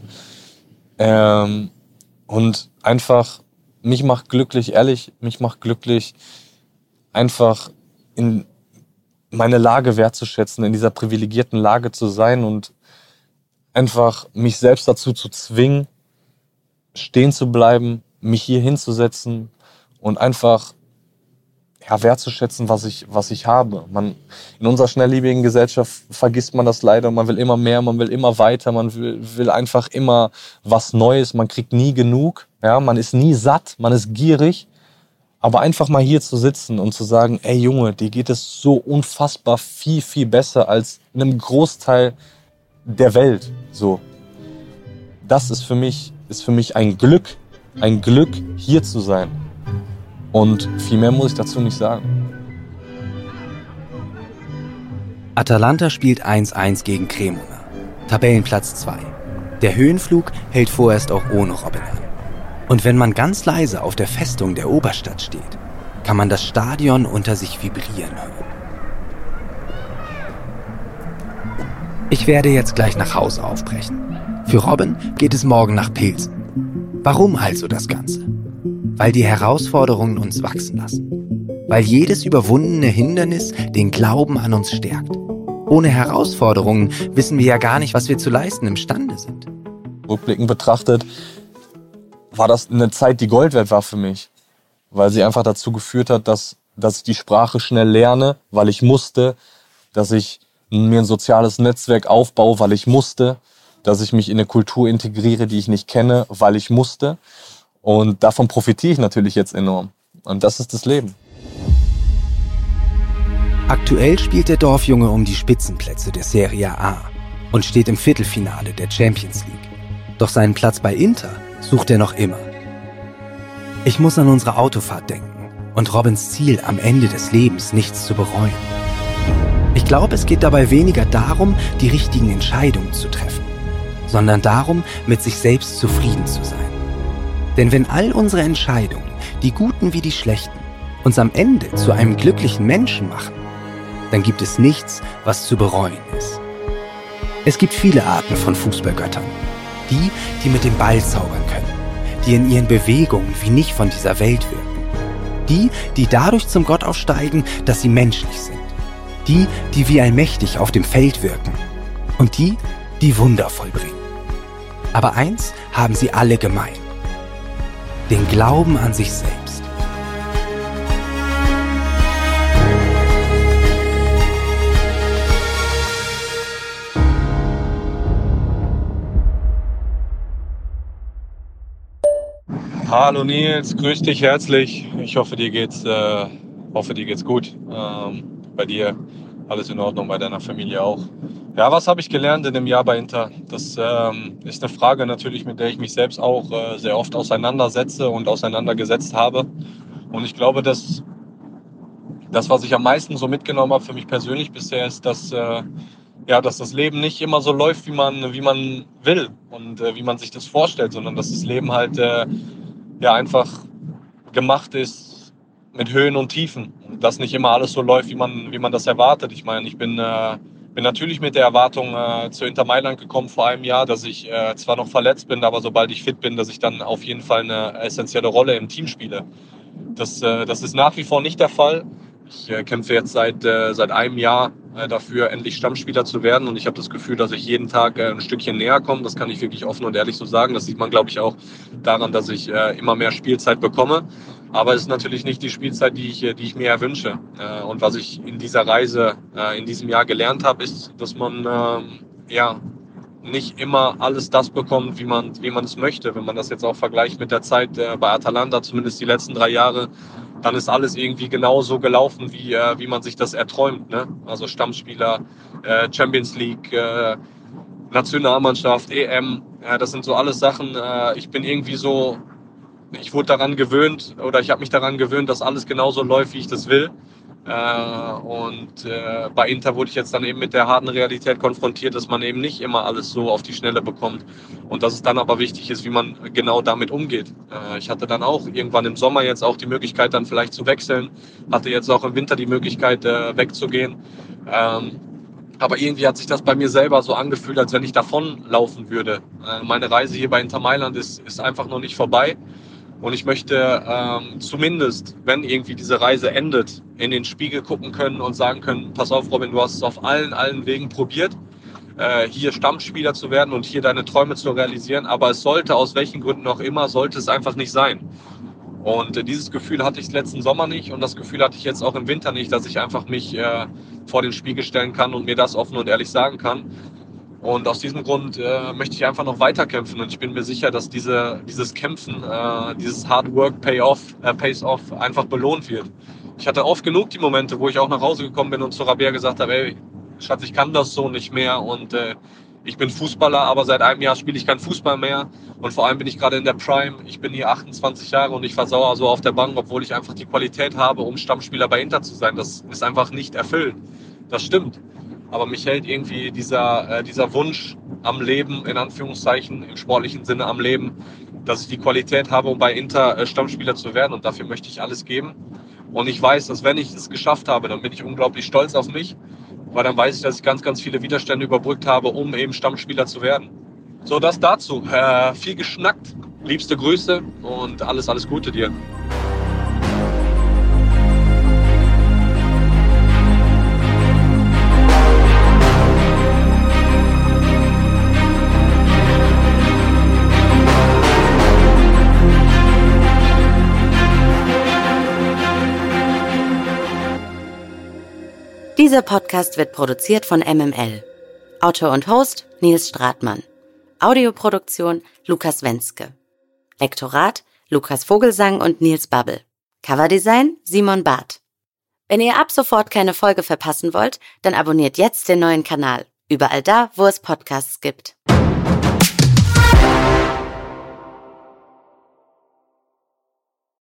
Und einfach, mich macht glücklich, ehrlich, mich macht glücklich, einfach in meine Lage wertzuschätzen, in dieser privilegierten Lage zu sein und einfach mich selbst dazu zu zwingen, stehen zu bleiben, mich hier hinzusetzen und einfach wertzuschätzen, was ich habe. In unserer schnelllebigen Gesellschaft vergisst man das leider. Man will immer mehr, man will immer weiter, man will einfach immer was Neues. Man kriegt nie genug, ja, man ist nie satt, man ist gierig. Aber einfach mal hier zu sitzen und zu sagen, ey Junge, dir geht es so unfassbar viel, viel besser als in einem Großteil der Welt. So, das ist für mich ein Glück, hier zu sein. Und viel mehr muss ich dazu nicht sagen. Atalanta spielt 1-1 gegen Cremona. Tabellenplatz 2. Der Höhenflug hält vorerst auch ohne Robin an. Und wenn man ganz leise auf der Festung der Oberstadt steht, kann man das Stadion unter sich vibrieren hören. Ich werde jetzt gleich nach Hause aufbrechen. Für Robin geht es morgen nach Pilsen. Warum also das Ganze? Weil die Herausforderungen uns wachsen lassen. weil jedes überwundene Hindernis den Glauben an uns stärkt. Ohne Herausforderungen wissen wir ja gar nicht, was wir zu leisten imstande sind. Rückblickend betrachtet war das eine Zeit, die Gold wert war für mich, weil sie einfach dazu geführt hat, dass ich die Sprache schnell lerne, weil ich musste, dass ich mir ein soziales Netzwerk aufbaue, weil ich musste, dass ich mich in eine Kultur integriere, die ich nicht kenne, weil ich musste. Und davon profitiere ich natürlich jetzt enorm. Und das ist das Leben. Aktuell spielt der Dorfjunge um die Spitzenplätze der Serie A und steht im Viertelfinale der Champions League. Doch seinen Platz bei Inter sucht er noch immer. Ich muss an unsere Autofahrt denken und Robins Ziel, am Ende des Lebens nichts zu bereuen. Ich glaube, es geht dabei weniger darum, die richtigen Entscheidungen zu treffen, sondern darum, mit sich selbst zufrieden zu sein. Denn wenn all unsere Entscheidungen, die guten wie die schlechten, uns am Ende zu einem glücklichen Menschen machen, dann gibt es nichts, was zu bereuen ist. Es gibt viele Arten von Fußballgöttern. Die mit dem Ball zaubern können, die in ihren Bewegungen wie nicht von dieser Welt wirken. Die dadurch zum Gott aufsteigen, dass sie menschlich sind. Die wie allmächtig auf dem Feld wirken. Und die Wunder vollbringen. Aber eins haben sie alle gemein: den Glauben an sich selbst. Hallo Nils, grüß dich herzlich. Ich hoffe, dir geht's gut. Bei dir alles in Ordnung, bei deiner Familie auch. Ja, was habe ich gelernt in dem Jahr bei Inter? Das ist eine Frage natürlich, mit der ich mich selbst auch sehr oft auseinandersetze und auseinandergesetzt habe. Und ich glaube, dass das, was ich am meisten so mitgenommen habe für mich persönlich bisher, ist, dass das Leben nicht immer so läuft, wie man will und wie man sich das vorstellt, sondern dass das Leben halt einfach gemacht ist mit Höhen und Tiefen. Und dass nicht immer alles so läuft, wie man das erwartet. Ich meine, ich bin natürlich mit der Erwartung zu Inter Mailand gekommen vor einem Jahr, dass ich zwar noch verletzt bin, aber sobald ich fit bin, dass ich dann auf jeden Fall eine essentielle Rolle im Team spiele. Das ist nach wie vor nicht der Fall. Ich kämpfe jetzt seit einem Jahr dafür, endlich Stammspieler zu werden. Und ich habe das Gefühl, dass ich jeden Tag ein Stückchen näher komme. Das kann ich wirklich offen und ehrlich so sagen. Das sieht man, glaube ich, auch daran, dass ich immer mehr Spielzeit bekomme. Aber es ist natürlich nicht die Spielzeit, die ich mir erwünsche. Und was ich in dieser Reise in diesem Jahr gelernt habe, ist, dass man nicht immer alles das bekommt, wie man es möchte. Wenn man das jetzt auch vergleicht mit der Zeit bei Atalanta, zumindest die letzten 3 Jahre, dann ist alles irgendwie genauso gelaufen, wie man sich das erträumt. Ne? Also Stammspieler, Champions League, Nationalmannschaft, EM, das sind so alles Sachen. Ich wurde daran gewöhnt oder ich habe mich daran gewöhnt, dass alles genauso läuft, wie ich das will. Bei Inter wurde ich jetzt dann eben mit der harten Realität konfrontiert, dass man eben nicht immer alles so auf die Schnelle bekommt und dass es dann aber wichtig ist, wie man genau damit umgeht. Ich hatte dann auch irgendwann im Sommer jetzt auch die Möglichkeit, dann vielleicht zu wechseln, hatte jetzt auch im Winter die Möglichkeit, wegzugehen. Aber irgendwie hat sich das bei mir selber so angefühlt, als wenn ich davonlaufen würde. Meine Reise hier bei Inter Mailand ist einfach noch nicht vorbei. Und ich möchte zumindest, wenn irgendwie diese Reise endet, in den Spiegel gucken können und sagen können, pass auf Robin, du hast es auf allen Wegen probiert, hier Stammspieler zu werden und hier deine Träume zu realisieren. Aber es sollte, aus welchen Gründen auch immer, sollte es einfach nicht sein. Und dieses Gefühl hatte ich letzten Sommer nicht und das Gefühl hatte ich jetzt auch im Winter nicht, dass ich einfach mich vor den Spiegel stellen kann und mir das offen und ehrlich sagen kann. Und aus diesem Grund möchte ich einfach noch weiter kämpfen. Und ich bin mir sicher, dass dieses Kämpfen, dieses Hard Work pays off, einfach belohnt wird. Ich hatte oft genug die Momente, wo ich auch nach Hause gekommen bin und zu Rabea gesagt habe, ey, Schatz, ich kann das so nicht mehr. Und ich bin Fußballer, aber seit einem Jahr spiele ich keinen Fußball mehr. Und vor allem bin ich gerade in der Prime. Ich bin hier 28 Jahre und ich versauere so auf der Bank, obwohl ich einfach die Qualität habe, um Stammspieler bei Inter zu sein. Das ist einfach nicht erfüllt. Das stimmt. Aber mich hält irgendwie dieser Wunsch am Leben, in Anführungszeichen, im sportlichen Sinne am Leben, dass ich die Qualität habe, um bei Inter Stammspieler zu werden. Und dafür möchte ich alles geben. Und ich weiß, dass wenn ich es geschafft habe, dann bin ich unglaublich stolz auf mich. Weil dann weiß ich, dass ich ganz, ganz viele Widerstände überbrückt habe, um eben Stammspieler zu werden. So, das dazu. Viel geschnackt. Liebste Grüße und alles Gute dir. Dieser Podcast wird produziert von MML. Autor und Host Nils Stratmann. Audioproduktion Lukas Wenske. Lektorat Lukas Vogelsang und Nils Babbel. Coverdesign Simon Barth. Wenn ihr ab sofort keine Folge verpassen wollt, dann abonniert jetzt den neuen Kanal. Überall da, wo es Podcasts gibt.